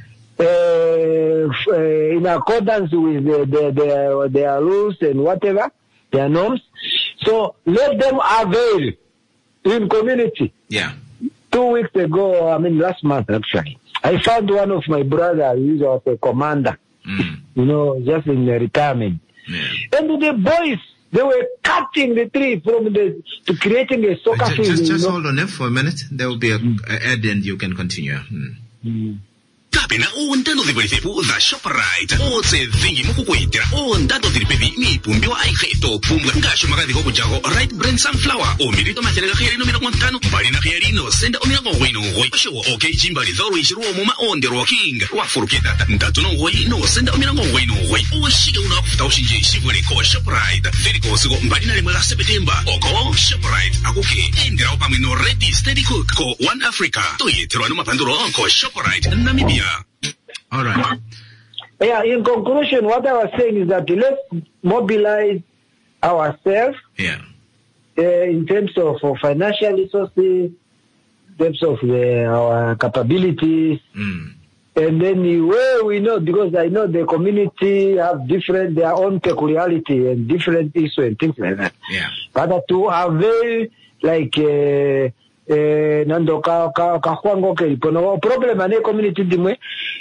In accordance with their rules and whatever, their norms. So let them avail in community. Yeah. 2 weeks ago, last month actually, I found one of my brothers, he was a commander, just in retirement. Yeah. And the boys, they were cutting the tree to creating a soccer field. Just hold on there for a minute. There will be an ad and you can continue. Tapena ondando di bwerefu the Shoprite otse vingi mukukwetera ondando di pevi mi pumbiwa aigeto pumga ngasho magadi go jago right brand sunflower o mirito materega khiri no 50 bali na khiri no senda o mirago wino go sho okay jimbali zoro ishiru muma on the rocking wa furuketa ndatu no go no senda o mirago wino go o shige una kufuta ushinje shivule ko Shoprite very go sigo mbali na limwe la September oko Shoprite akuke endera opamwe no ready steady cook ko One Africa to yetero no mapanduro ko Shoprite Namibia. All right. Yeah, in conclusion, what I was saying is that let's mobilize ourselves in terms of financial resources, in terms of our capabilities, and then where we know, because I know the community have their own peculiarity and different issues and things like that. Yeah. But to avail, like, nando ka kwango ke ipono problem ane community dimwe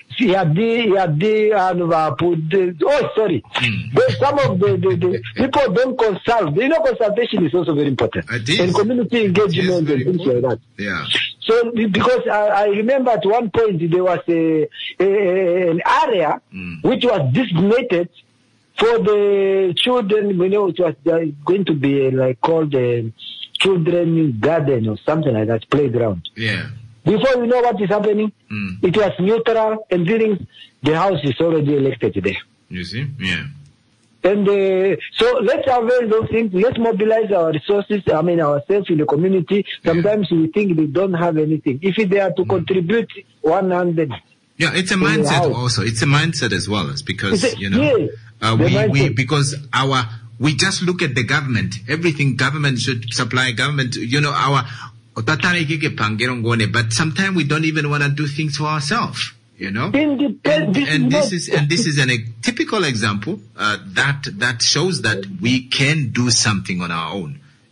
some of the people don't consult. Consultation is also very important, and community engagement and things like that. Yeah. So because I remember at one point there was an area which was designated for the children. It was going to be called children garden or something like that, playground. Yeah. Before you know what is happening, it was neutral, and during the house is already elected there. You see? Yeah. And so let's avail those things. Let's mobilize our resources, ourselves in the community. Sometimes we think we don't have anything. If they are to contribute 100. Yeah, it's a mindset also. It's a mindset as well, because, because we just look at the government. Everything government should supply government, but sometimes we don't even want to do things for ourselves, And this is a typical example, that shows that we can do something on our own.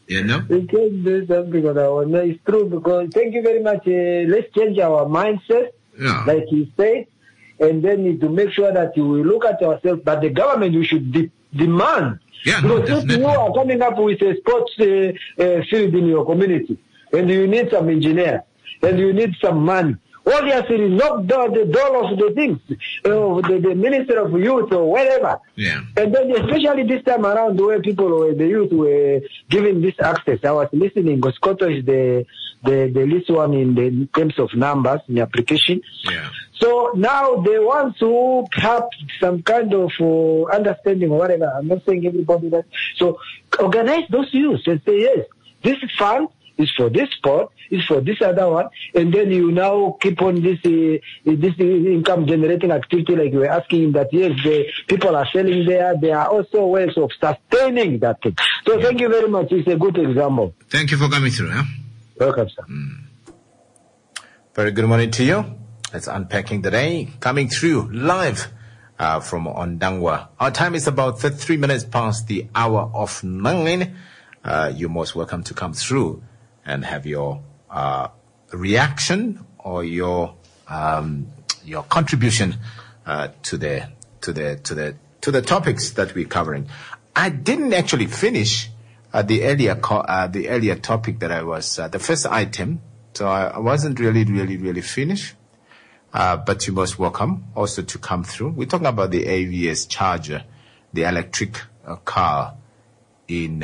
You know? We can't do something on our own. No, it's true, because thank you very much. Let's change our mindset, like you said, and then need to make sure that we look at ourselves. But the government, we should demand. Yeah, because if you are coming up with a sports field in your community, and you need some engineers, and you need some money, all you have to do is knock the door of the things, the Minister of Youth or whatever. Yeah. And then especially this time around, where people, the youth were given this access. I was listening, because Koto is the least one in terms of numbers in the application. Yeah. So now the ones who have some kind of understanding or whatever, I'm not saying everybody that. So organize those youth and say, yes, this fund is for this sport, is for this other one, and then you now keep on this income generating activity, like you were asking, that yes, the people are selling there. There are also ways of sustaining that thing. So thank you very much. It's a good example. Thank you for coming through. Welcome, sir. Very good morning to you. It's Unpacking the Day, coming through live from Ondangwa. Our time is about 33 minutes past the hour of 9. You're most welcome to come through and have your reaction or your contribution to the topics that we're covering. I didn't actually finish the earlier topic that I was the first item, so I wasn't really finished. But you're most welcome also to come through. We're talking about the AVS charger, the electric car in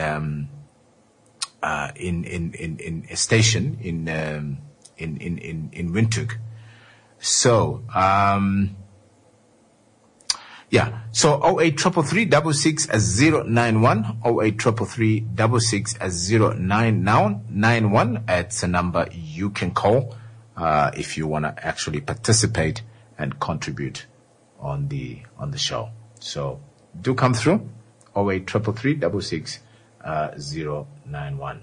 a station in Windhoek. So so 0833366091, 0833366091. It's a number you can call if you want to actually participate and contribute on the show. So do come through, 0833366091.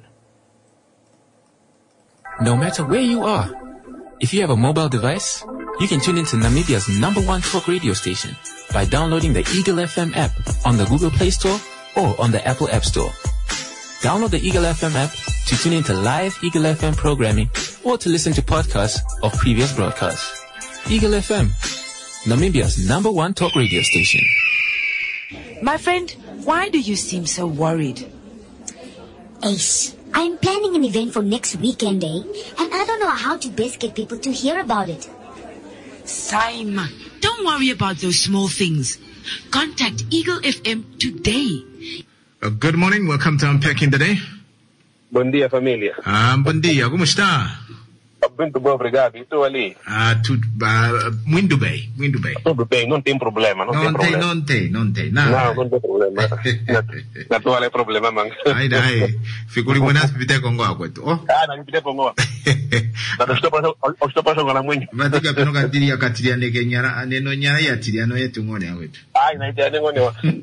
No matter where you are, if you have a mobile device, you can tune into Namibia's #1 talk radio station by downloading the Eagle FM app on the Google Play Store or on the Apple App Store. Download the Eagle FM app to tune into live Eagle FM programming or to listen to podcasts of previous broadcasts. Eagle FM, Namibia's #1 talk radio station. My friend, why do you seem so worried? Ace, I'm planning an event for next weekend, and I don't know how to best get people to hear about it. Simon, don't worry about those small things. Contact Eagle FM today. Good morning, welcome to Unpacking the Day. Bom dia, família. Bom dia, como está? Muito bom, obrigado. E tu ali? Muito bem. Tudo bem, não tem problema. Não tem problema. Não tem. Não tem problema. Na tua é problema, man. Ai. Fico limonado para pite com água. Não pite com água. Estou passando na mãe. Mas diga para não catiria ne kenyara, ne no nyara ya tiria no yetu ngone awe. Ai, na tiria ngone.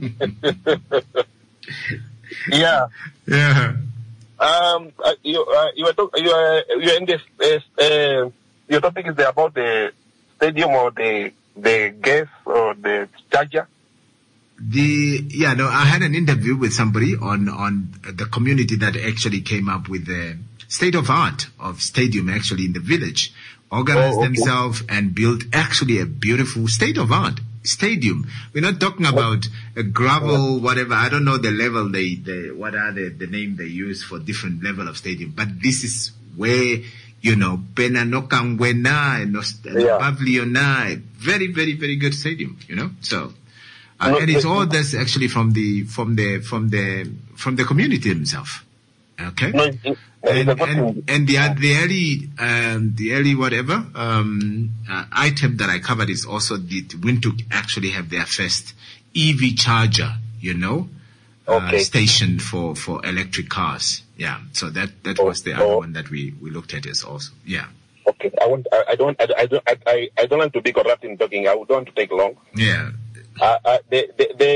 Yeah. You are in this. Your topic is about the stadium or the gas or the charger. I had an interview with somebody on the community that actually came up with the state of art of stadium actually in the village, organized themselves and built actually a beautiful state of art stadium. We're not talking about a gravel, whatever. I don't know the level what are the name they use for different level of stadium, but this is where, Penanokangwena and Paviliona, very, very, very good stadium, so, and it's all this actually from the community themselves. Okay. And the early whatever item that I covered is also the Windhoek actually have their first EV charger, station for electric cars. Yeah. So that was the other one that we looked at as also. Yeah. Okay. I don't want to be corrupt in talking. I don't want to take long. Yeah. This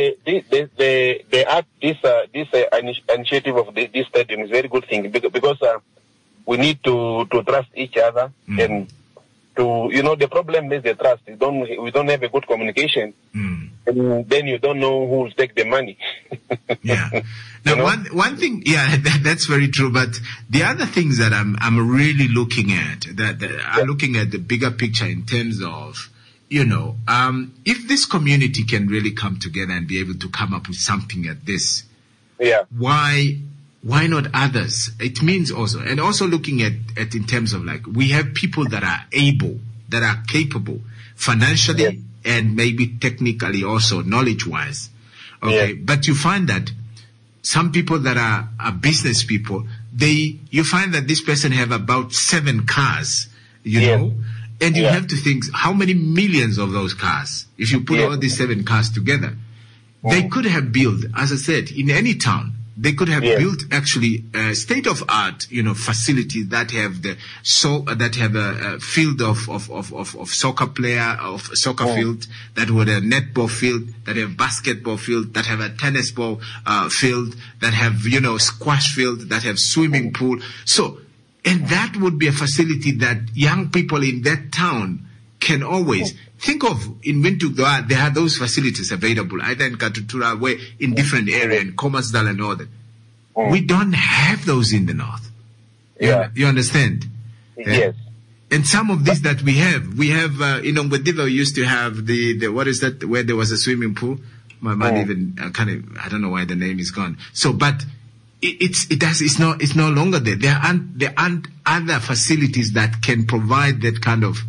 initiative of this stadium is a very good thing because we need to trust each other and the problem is the trust. We don't have a good communication, and then you don't know who will take the money. Yeah. Now, one thing, that's very true. But the other things that I'm really looking at, I'm looking at the bigger picture in terms of, if this community can really come together and be able to come up with something like this, why not others? It means also, and also looking at in terms of like, we have people that are able, that are capable financially and maybe technically also knowledge-wise. Okay. But you find that some people that are business people, you find that this person have about 7 cars, you know, and you have to think how many millions of those cars, if you put all these 7 cars together, they could have built, as I said, in any town, they could have built actually state-of-art, facilities that have a field of soccer player, of soccer field, that would have netball field, that have basketball field, that have a tennis ball field, that have squash field, that have swimming pool. So, and that would be a facility that young people in that town can always think of. In Windhoek, there are those facilities available, either in Katutura, where in different areas, in Kommersdal and all that. We don't have those in the north. You understand? Yes. And some of these that we have, in Ongwediva, we used to have the what is that, where there was a swimming pool? My mind even, I don't know why the name is gone. So, but it's no longer there. There aren't other facilities that can provide that kind of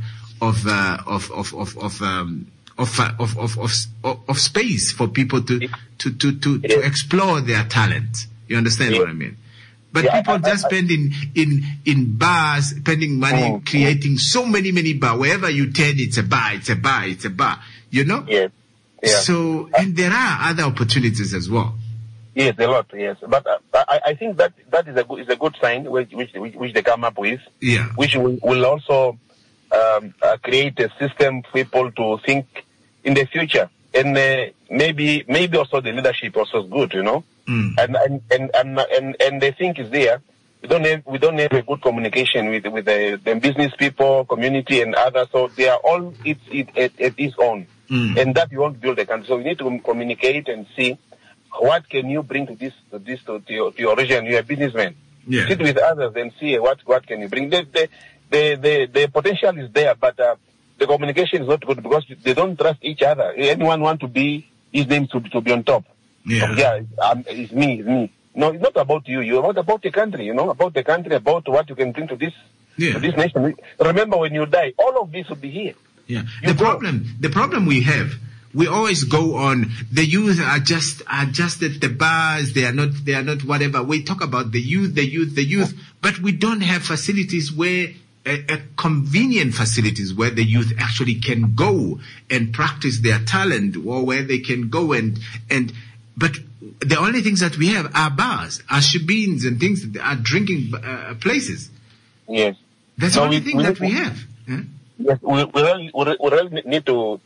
space for people to explore their talent. You understand what I mean? But people just spend in bars, spending money, creating so many bars. Wherever you turn, it's a bar, it's a bar, it's a bar. Yes. So, and there are other opportunities as well. Yes, a lot. Yes, but I think that is a good sign which they come up with. Yeah. Which will also create a system for people to think in the future, and maybe also the leadership also is good, and the thing is there. We don't have a good communication with the business people, community, and others. So they are all it is own, and that you want to build a country. So we need to communicate and see what can you bring to your region. You are a businessman. Yeah. Sit with others and see what can you bring. The potential is there, but the communication is not good because they don't trust each other. Anyone want to be his name to be on top. It's me. No, it's not about you. You're about the country. About the country, about what you can bring to this nation. Remember, when you die, all of this will be here. Yeah. The problem we have. We always go on. The youth are just at the bars. They are not whatever. We talk about the youth, but we don't have facilities where convenient facilities where the youth actually can go and practice their talent, or where they can go but the only things that we have are bars, are shebeens and things that are drinking places. Yes. That's the only thing that we have. Yeah? Yes, we really need to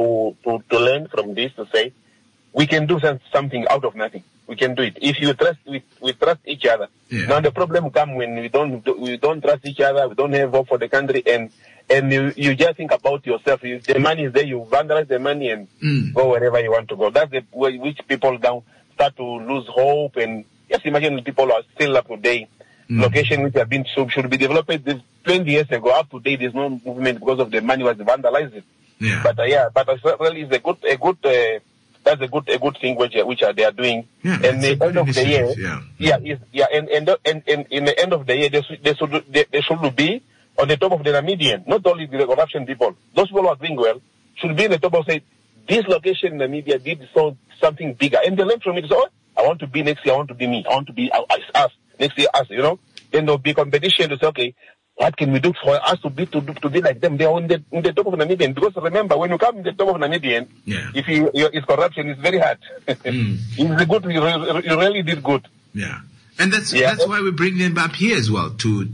learn from this, to say we can do something out of nothing. We can do it if you trust. We trust each other. Yeah. Now the problem comes when we don't trust each other. We don't have hope for the country, and you just think about yourself. The money is there. You vandalize the money and go wherever you want to go. That's the way which people now start to lose hope. And just imagine people are still up today. Location which have been should be developed 20 years ago. Up to date, there's no movement because of the money was vandalized. Yeah. But really, it's that's a good thing which they are doing. Yeah, and the end of the year, and in the end of the year, they should be on the top of the Namibian, not only the corruption people. Those people who are doing well should be in the top of say this location in Namibia did something bigger, and they learn from it. So I want to be next year. I want to be me. I want to be us. Next year, us, Then there'll be competition to say, okay, what can we do for us to be like them? They're on the top of Namibian. Because remember, when you come in the top of Namibian, if it's corruption, it's very hard. It's good. You really did good. Yeah, and that's why we bring them up here as well to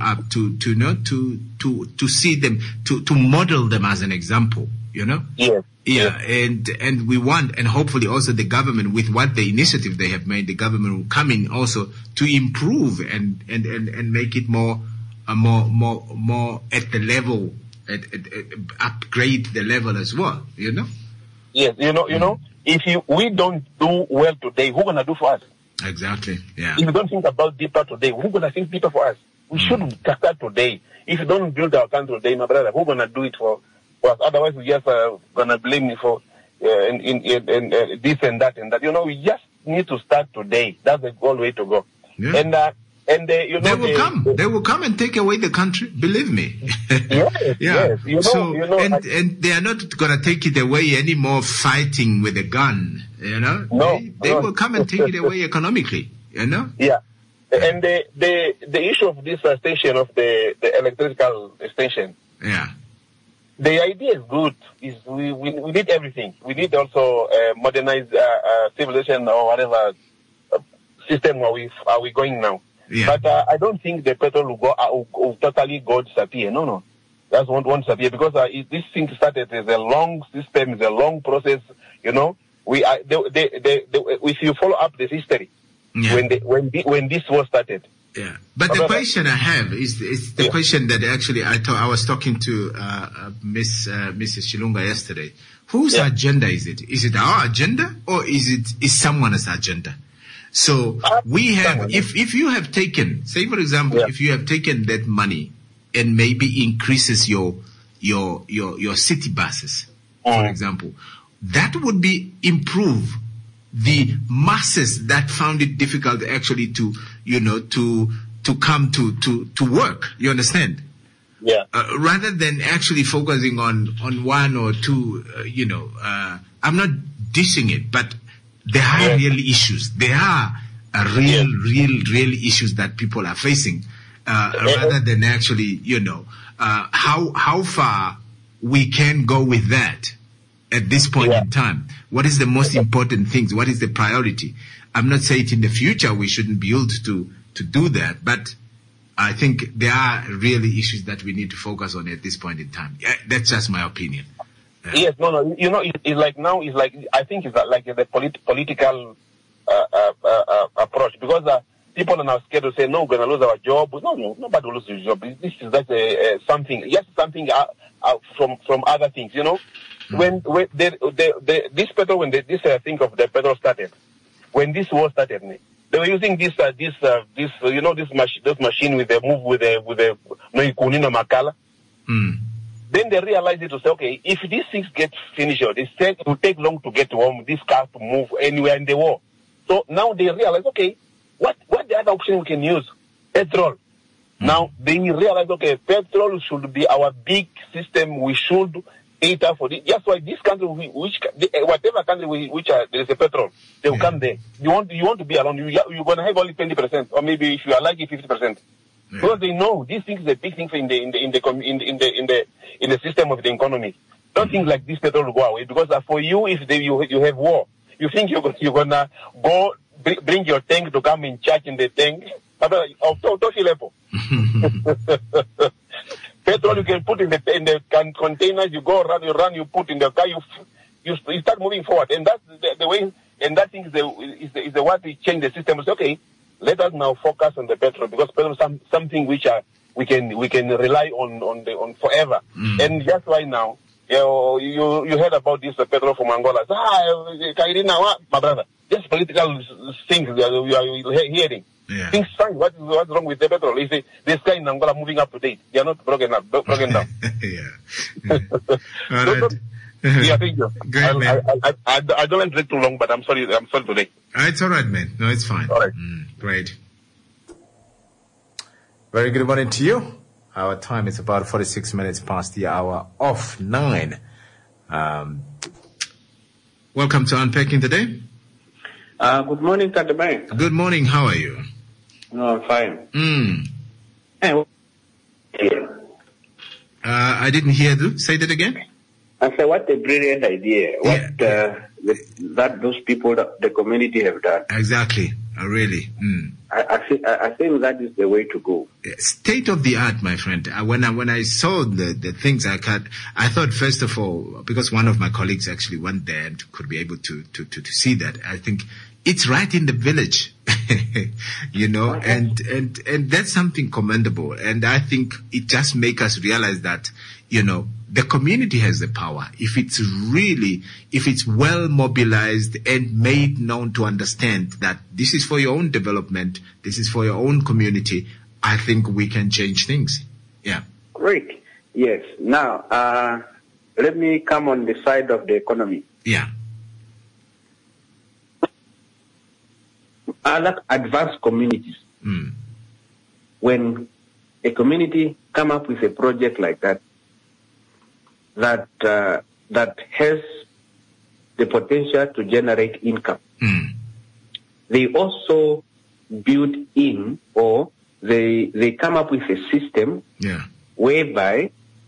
see them, to model them as an example. Yes. Yeah, and we want, and hopefully also the government, with what the initiative they have made, the government will come in also to improve and make it more at the level upgrade the level as well, you know? Yes, you know, if we don't do well today, who's going to do for us? Exactly, yeah. If you don't think about deeper today, who's going to think deeper for us? We should start today. If you don't build our country today, my brother, who's going to do it for us? Otherwise, we just going to blame you for in this and that and that. You know, we just need to start today. That's the goal way to go. Yeah. You know, they will come and take away the country. Believe me. Yes, yeah. Yes. And they are not going to take it away anymore fighting with a gun. You know, they will come and take it away economically. You know. Yeah. And the issue of this station of the electrical station. Yeah. The idea is good. We need everything. We need also modernize civilization or whatever system are we going now. Yeah. But I don't think the petrol will totally disappear. No. That won't disappear because this thing started as a long system, it's a long process. You know, if you follow up the history, when this war started. Yeah, but the question I have is the question that actually I was talking to Mrs. Chilunga yesterday. Whose agenda is it? Is it our agenda or is someone's agenda? So we have, if you have taken, say for example, if you have taken that money and maybe increases your city buses, for example, that would improve the masses that found it difficult actually to come to work. You understand? Yeah. Rather than actually focusing on one or two, I'm not dishing it, but there are real issues. There are real issues that people are facing, rather than actually, how far we can go with that at this point in time. What is the most important things? What is the priority? I'm not saying in the future we shouldn't be able to do that, but I think there are really issues that we need to focus on at this point in time. That's just my opinion. Yes, no. It's like now. It's like I think it's like the political approach because people are now scared to say no, we're going to lose our job. No, nobody will lose your job. This is something. Yes, something from other things. You know, when this petrol, when this thing of the petrol started, when this war started, they were using this machine with the Kunino Makala. Then they realized it to say, okay, if these things get finished, it will take long to get home, this car to move anywhere in the war. So now they realize, okay, what the other option we can use? Petrol. Now they realize, okay, petrol should be our big system. We should cater for this. That's why this country, whatever country which there is a petrol, they will come there. You want to be around. You're going to have only 20%, or maybe if you are lucky, 50%. Because they know this thing is a big thing in the system of the economy. Don't think like this petrol will go away because for you, if you have war, you think you're gonna go bring your tank to come in charge in the tank. Petrol you can put in the containers. You go run. You put in the car. You start moving forward, and that's the way. And that thing is the what we change the system. It's okay. Let us now focus on the petrol because petrol is something which we can rely on forever. And that's why now you heard about this petrol from Angola. My brother, just political things you are hearing. Yeah. Things fine. What's wrong with the petrol? Is this guy in Angola moving up to date? They are not broken down. All right. Yeah, thank you. Great, man. I don't want to take too long, but I'm sorry today. It's all right, man. No, it's fine. All right. Great. Very good morning to you. Our time is about 46 minutes past the hour of 9. Welcome to Unpacking Today. Good morning, Tadamai. Good morning. How are you? No, I'm fine. I didn't hear you. Say that again. I said, what a brilliant idea. That those people, the community have done. Exactly. Really. I think that is the way to go. State of the art, my friend. When I saw the things I thought, first of all, because one of my colleagues actually went there and could be able to see that, I think it's right in the village, and that's something commendable. And I think it just makes us realize that, the community has the power. If it's well mobilized and made known to understand that this is for your own development, this is for your own community, I think we can change things. Yeah. Great. Yes. Now, let me come on the side of the economy. Yeah. Other advanced communities, when a community come up with a project like that has the potential to generate income, they also build in, or they come up with a system whereby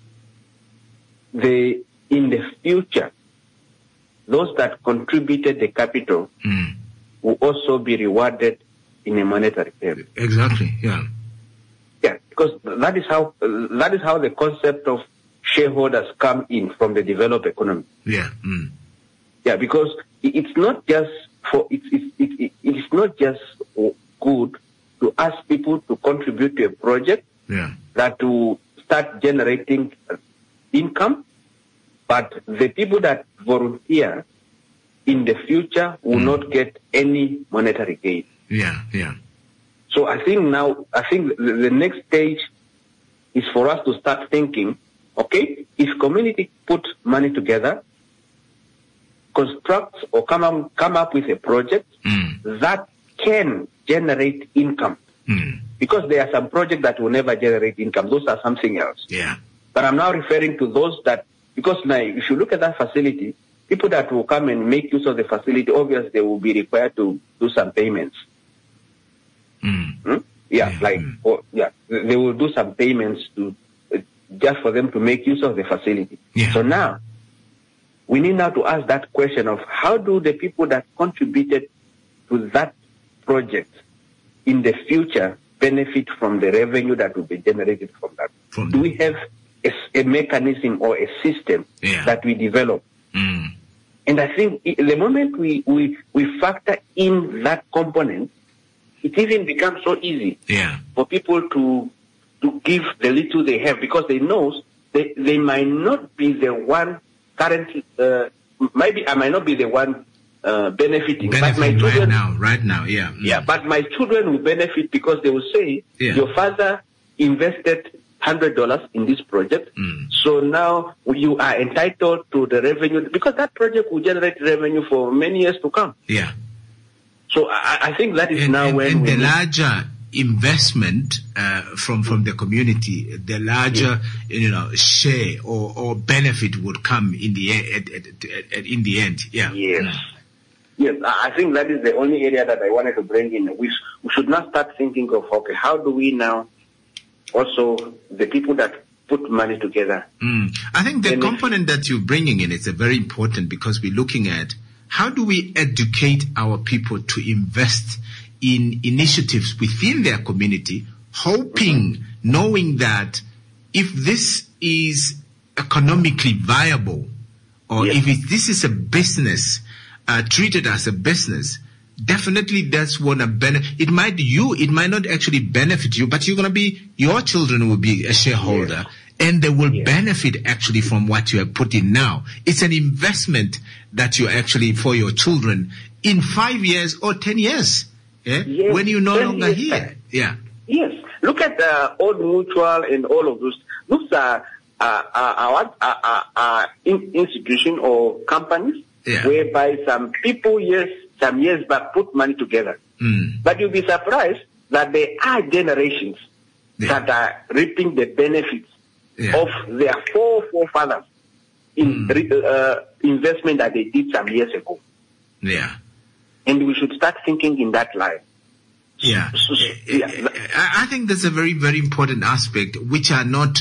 in the future, those that contributed the capital will also be rewarded in a monetary term. Exactly. Yeah. Yeah, because that is how the concept of shareholders come in from the developed economy. Yeah. Yeah, because it's not just it's not just good to ask people to contribute to a project that will start generating income, but the people that volunteer in the future will not get any monetary gain. Yeah, yeah. So I think the next stage is for us to start thinking, okay, if community put money together, construct or come up with a project that can generate income. Because there are some projects that will never generate income. Those are something else. Yeah. But I'm now referring to those that, because now if you look at that facility, people that will come and make use of the facility, obviously they will be required to do some payments. They will do some payments to just for them to make use of the facility. Yeah. So now, we need now to ask that question of how do the people that contributed to that project in the future benefit from the revenue that will be generated from that? Do we have a mechanism or a system that we develop? And I think the moment we factor in that component, it even becomes so easy for people to give the little they have, because they know they might not be the one currently, maybe I might not be the one benefiting, but my children right now, yeah. But my children will benefit because they will say, your father invested $100 in this project, so now you are entitled to the revenue, because that project will generate revenue for many years to come. Yeah. So I think that is the larger investment from the community, the larger share or benefit would come in the end. Yeah. Yes. Yes, I think that is the only area that I wanted to bring in. We should not start thinking of, okay, how do we now also the people that put money together? I think the component that you're bringing in is very important, because we're looking at how do we educate our people to invest in initiatives within their community, knowing that if this is economically viable, or if this is a business, treated as a business, definitely that's what a benefit. It might not actually benefit you, but your children will be a shareholder, and they will benefit actually from what you have put in now. It's an investment that you actually for your children in 5 years or 10 years. Yes, when you're no longer here. Yeah. Yes. Look at Old Mutual and all of those. Those are institutions or companies whereby some people some years back put money together. But you'll be surprised that there are generations that are reaping the benefits of their forefathers in investment that they did some years ago. Yeah. And we should start thinking in that line. Yeah. I think that's a very, very important aspect, which are not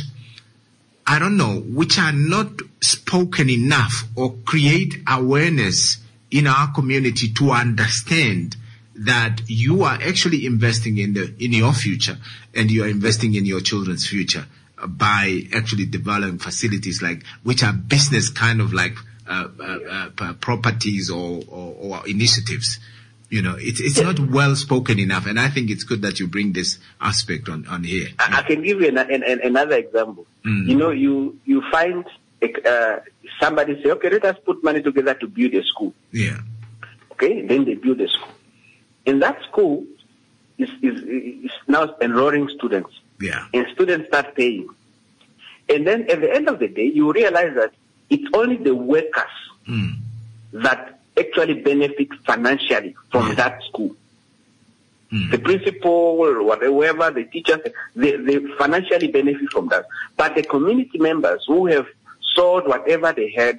spoken enough or create awareness in our community to understand that you are actually investing in your future, and you are investing in your children's future by actually developing facilities which are business kind of properties or initiatives, it's not well spoken enough, and I think it's good that you bring this aspect on here. I can give you another example. You find somebody say, okay, let us put money together to build a school. Yeah. Okay, then they build a school. In that school is now enrolling students. Yeah. And students start paying. And then at the end of the day, you realize that it's only the workers that actually benefit financially from that school. The principal, whatever, the teachers, they financially benefit from that. But the community members who have sold whatever they had,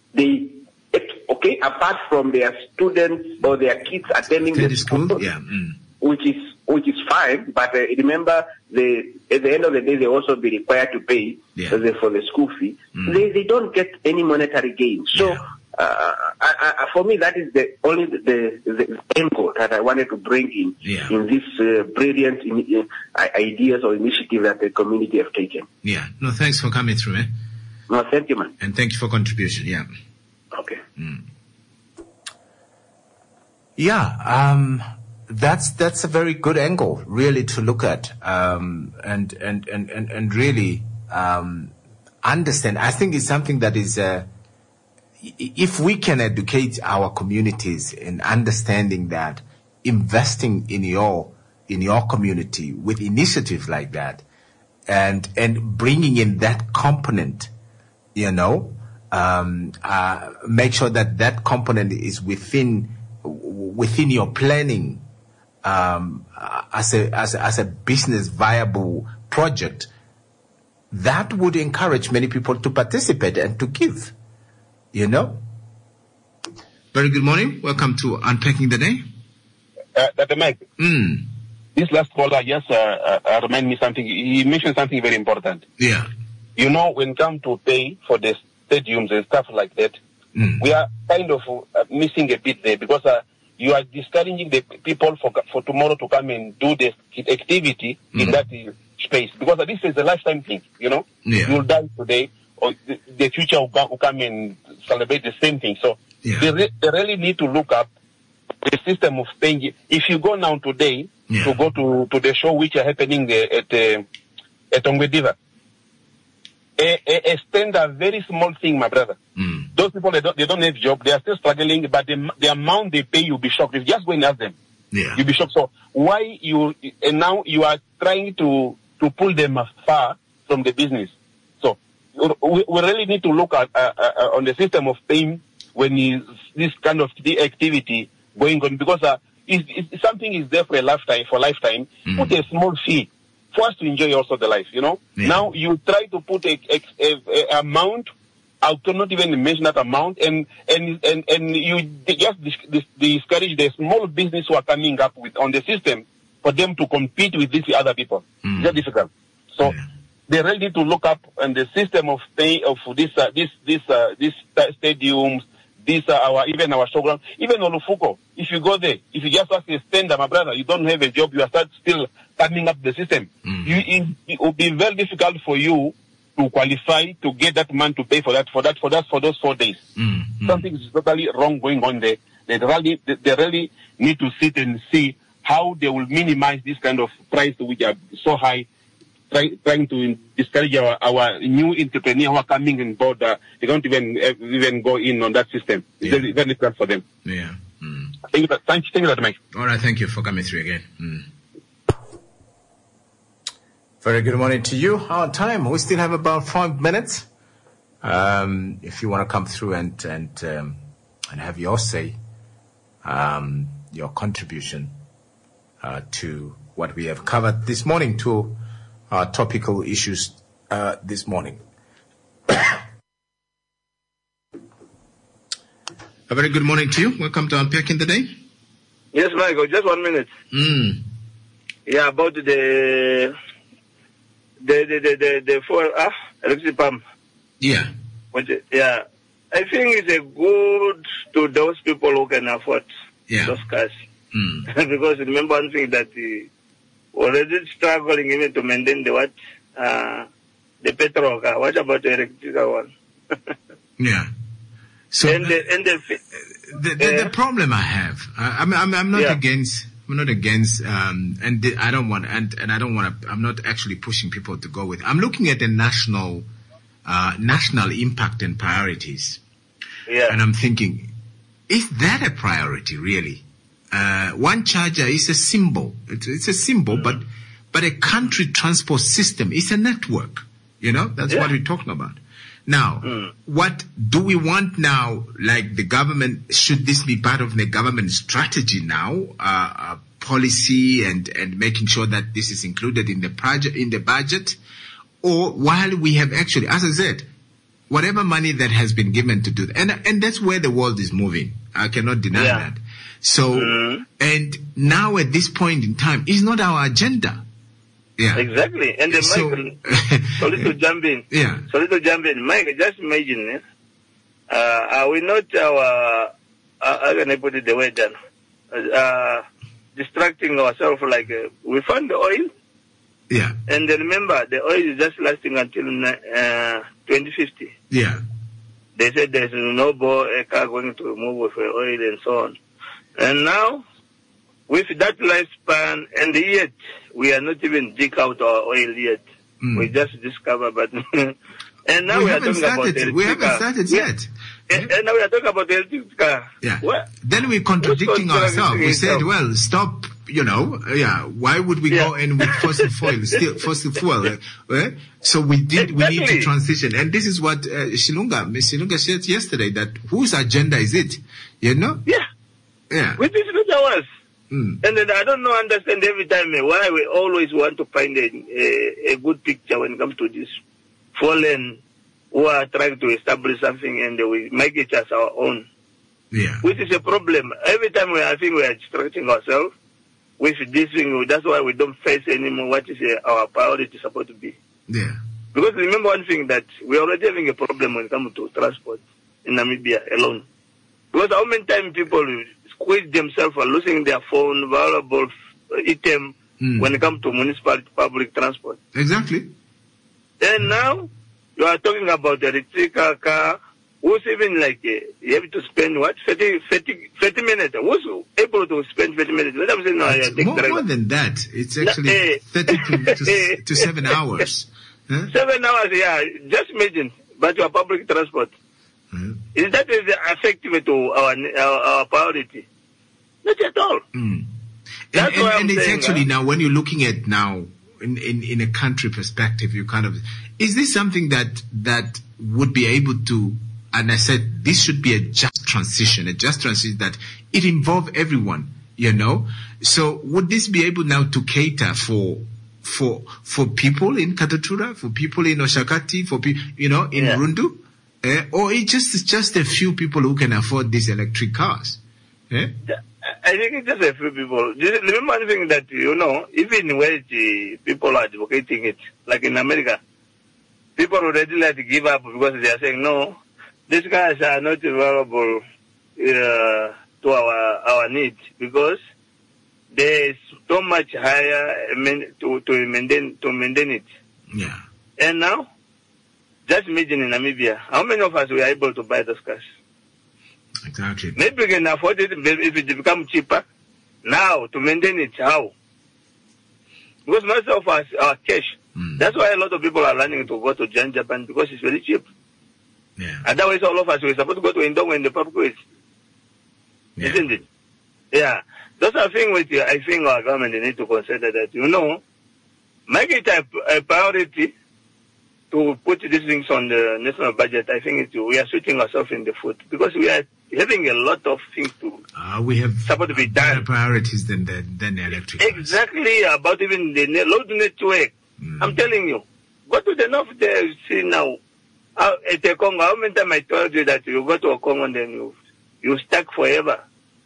apart from their students or their kids attending the school, which is fine. But remember, at the end of the day, they also be required to pay for the school fee. They don't get any monetary gain. So. For me, that is the angle that I wanted to bring in this brilliant ideas or initiative that the community have taken. Yeah. No, thanks for coming through, man. No, thank you, man. And thank you for contribution. Yeah. Okay. Yeah. That's a very good angle, really, to look at, and really understand. I think it's something that is. If we can educate our communities in understanding that investing in your community with initiatives like that, and bringing in that component, make sure that component is within your planning, as a business viable project, that would encourage many people to participate and to give. Very good morning. Welcome to Unpacking the Day. Dr. Mike. This last caller just remind me something. He mentioned something very important. Yeah. When it comes to pay for the stadiums and stuff like that, we are kind of missing a bit there, because you are discouraging the people for tomorrow to come and do the activity in that space, because this is a lifetime thing. Yeah. You'll die today, or the future will come and celebrate the same thing. So they really need to look up the system of paying. If you go now today to go to the show which are happening at Ongwediva, a standard, very small thing, my brother. Those people, they don't have job, they are still struggling, but the amount they pay, you'll be shocked. If you just go and ask them, you'll be shocked. So why now you are trying to pull them far from the business? So we really need to look at on the system of paying when this kind of activity going on, because if something is there for a lifetime, put a small fee for us to enjoy also the life, Now you try to put a amount, I could not even mention that amount, and you just discourage the small business who are coming up with on the system for them to compete with these other people. It's very difficult. So they really need to look up on the system of pay of these stadiums, even our showground, even Olufuko. If you go there, if you just ask a standard, my brother, you don't have a job, you are still coming up the system. It will be very difficult for you to qualify to get that man to pay for those 4 days. Something is totally wrong going on there. They really need to sit and see how they will minimize this kind of price which are so high, trying to discourage our new entrepreneurs who are coming on board. They don't even go in on that system. It's very, very difficult for them. Yeah. Thank you, Mike. All right, thank you for coming through again. Very good morning to you. Our time, we still have about 5 minutes. If you want to come through and have your say, your contribution to what we have covered this morning, to topical issues this morning. A very good morning to you. Welcome to Unpacking the Day. Yes, Michael, just 1 minute. Yeah, about the fuel electricity pump. Yeah. Yeah. I think it's a good to those people who can afford those cars. Because remember one thing, that already struggling even to maintain the petrol car. What about the electrical one? Yeah. So The problem I have, I'm not against. I'm not against, I'm not actually pushing people to go with. I'm looking at the national impact and priorities. Yeah. And I'm thinking, is that a priority really? One charger is a symbol. It's a symbol, but a country transport system is a network. That's what we're talking about. Now, what do we want now? Like the government, should this be part of the government strategy now? Policy and making sure that this is included in the budget? Or while we have actually, as I said, whatever money that has been given to do that, and that's where the world is moving. I cannot deny that. So, and now at this point in time, it's not our agenda. Yeah. Exactly. And then, Michael, sorry to jump in. Yeah. Sorry to jump in. Michael, just imagine, are we not how can I put it the way down? Distracting ourselves like we found the oil. Yeah. And then remember, the oil is just lasting until 2050. Yeah. They said there's no more car going to move with oil and so on. And now, with that lifespan, and yet, we are not even dig out our oil yet. We just discover, but... and now we are talking about electric We haven't started yet. And now we are talking about the electric car. Yeah. Then we're contradicting ourselves. We said, well, stop, why would we go in with fossil fuel? So we need to transition. And this is what Ms. Shilunga said yesterday, that whose agenda is it? Yeah. Which is not ours. And then I don't understand every time why we always want to find a good picture when it comes to this fallen who are trying to establish something and we make it as our own. Yeah. Which is a problem. Every time I think we are distracting ourselves with this thing, that's why we don't face anymore what is our priority supposed to be. Yeah. Because remember one thing, that we're already having a problem when it comes to transport in Namibia alone. Because how many times people squeeze themselves for losing their phone, valuable item when it comes to municipal public transport. Exactly. And now you are talking about the electric car, who's even like, you have to spend 30 minutes. Who's able to spend 30 minutes? Let them say, no, more than that. It's actually 30 to 7 hours. Huh? 7 hours, yeah. Just imagine. But your public transport. Is that effective to our priority? Not at all. That's why I'm it's saying, actually now when you're looking at now in a country perspective, you kind of, is this something that would be able to, and I said this should be a just transition that it involve everyone, So would this be able now to cater for people in Katatura, for people in Oshakati, for people, in Rundu? Or it's just a few people who can afford these electric cars? I think it's just a few people. Remember one thing that, even where people are advocating it, like in America, people already like to give up because they are saying, no, these cars are not available to our needs because there is so much higher to maintain it. Yeah. And now, just imagine in Namibia, how many of us were able to buy those cars? Exactly. Maybe we can afford it if it becomes cheaper. Now, to maintain it, how? Because most of us are cash. That's why a lot of people are learning to go to Japan because it's very cheap. Yeah. Otherwise, all of us were supposed to go to Indongo in the public ways. Yeah. Isn't it? Yeah. Those are things which I think our government need to consider that, make it a priority to put these things on the national budget. I think we are shooting ourselves in the foot because we are having a lot of things to we have supposed to be done. Priorities than the electric. Exactly, about even the load network. I'm telling you, go to the north there, you see now, at the Congo, how many times I told you that you go to a Congo and then you stuck forever.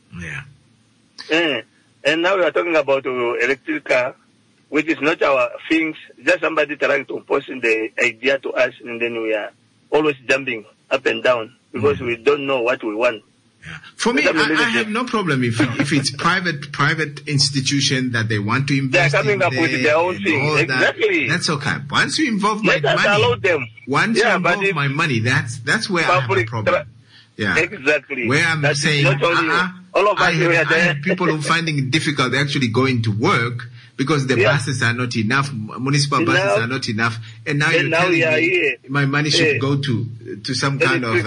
Yeah. And now we are talking about electric car, which is not our things, just somebody trying to push the idea to us, and then we are always jumping up and down because we don't know what we want. Yeah. For me, I have no problem if it's private institution that they want to invest. They're coming up with their own thing. Exactly. That's okay. Once you involve my money, allow them. Once you involve my money, that's where I have a problem. Yeah. Exactly. Where I'm That's saying, not only all of us I have people who are finding it difficult actually going to work because the buses are not enough, municipal buses are not enough, and now you're telling me my money should go to some kind of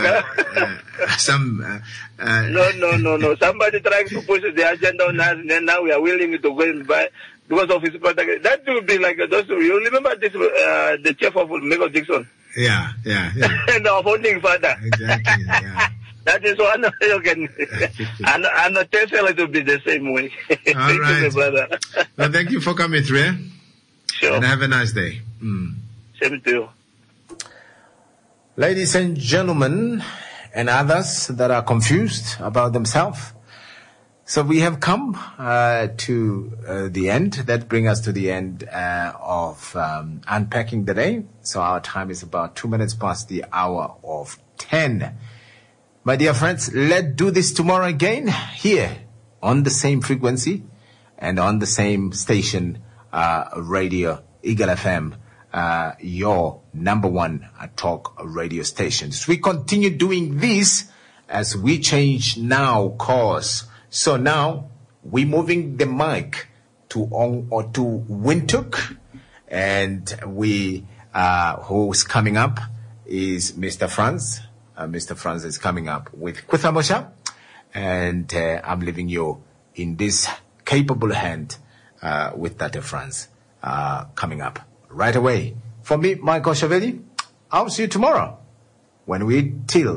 No. Somebody trying to push the agenda on us, and then now we are willing to go and buy because of his product. That would be like those. You remember this? The chief of Michael Dixon. Yeah. And our founding father. Exactly. Yeah. That is one you can. And the Tesla will be the same way. All right, you, brother. Well, thank you for coming through. Sure. And have a nice day. Same to you. Ladies and gentlemen, and others that are confused about themselves. So we have come to the end. That brings us to the end of unpacking the day. So our time is about 2 minutes past the hour of 10. My dear friends, let's do this tomorrow again here on the same frequency and on the same station, Radio Eagle FM, your number one talk radio stations. We continue doing this as we change now course. So now we're moving the mic to Windhoek, and who's coming up is Mr. Franz. Mr. Franz is coming up with Kwithamosha, and I'm leaving you in this capable hand with Tate Franz coming up right away. For me, Michael Shavelli, I'll see you tomorrow when we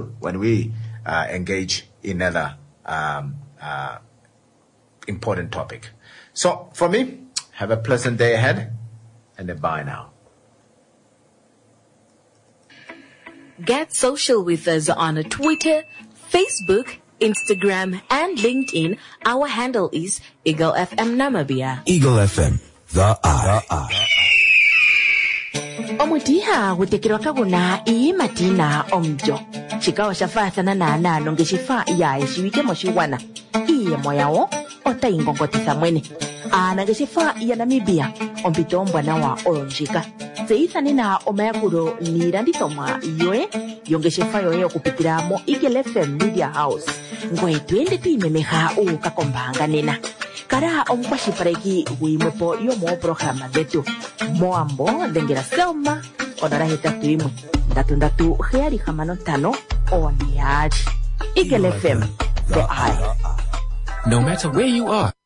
engage in another important topic. So for me, have a pleasant day ahead, and bye now. Get social with us on Twitter, Facebook, Instagram, and LinkedIn. Our handle is Eagle FM Namibia. Eagle FM, the eye. Omutiha wutekirwa kaguna ii matina omjo. Chikawa shafathana na nalo ngeshifa ya shiwike moshiwana. Iye moyao ota ingongotisa mwene. Ana ngeshifa ya Namibia ompitombwa na wa olonjika. Seithani na omayakuro nirandithomwa yoe yongeshefa yoe okupitira mo Eagle FM Media House. Ngwe twende tuimemeha ukakombanga nena. Kara omkwashipareki wimwepo yomo programa zetu. Moambo dengera Selma onara hetatu imwe. Ndatu heari hamano tano oniaji. Eagle FM, the eye. No matter where you are.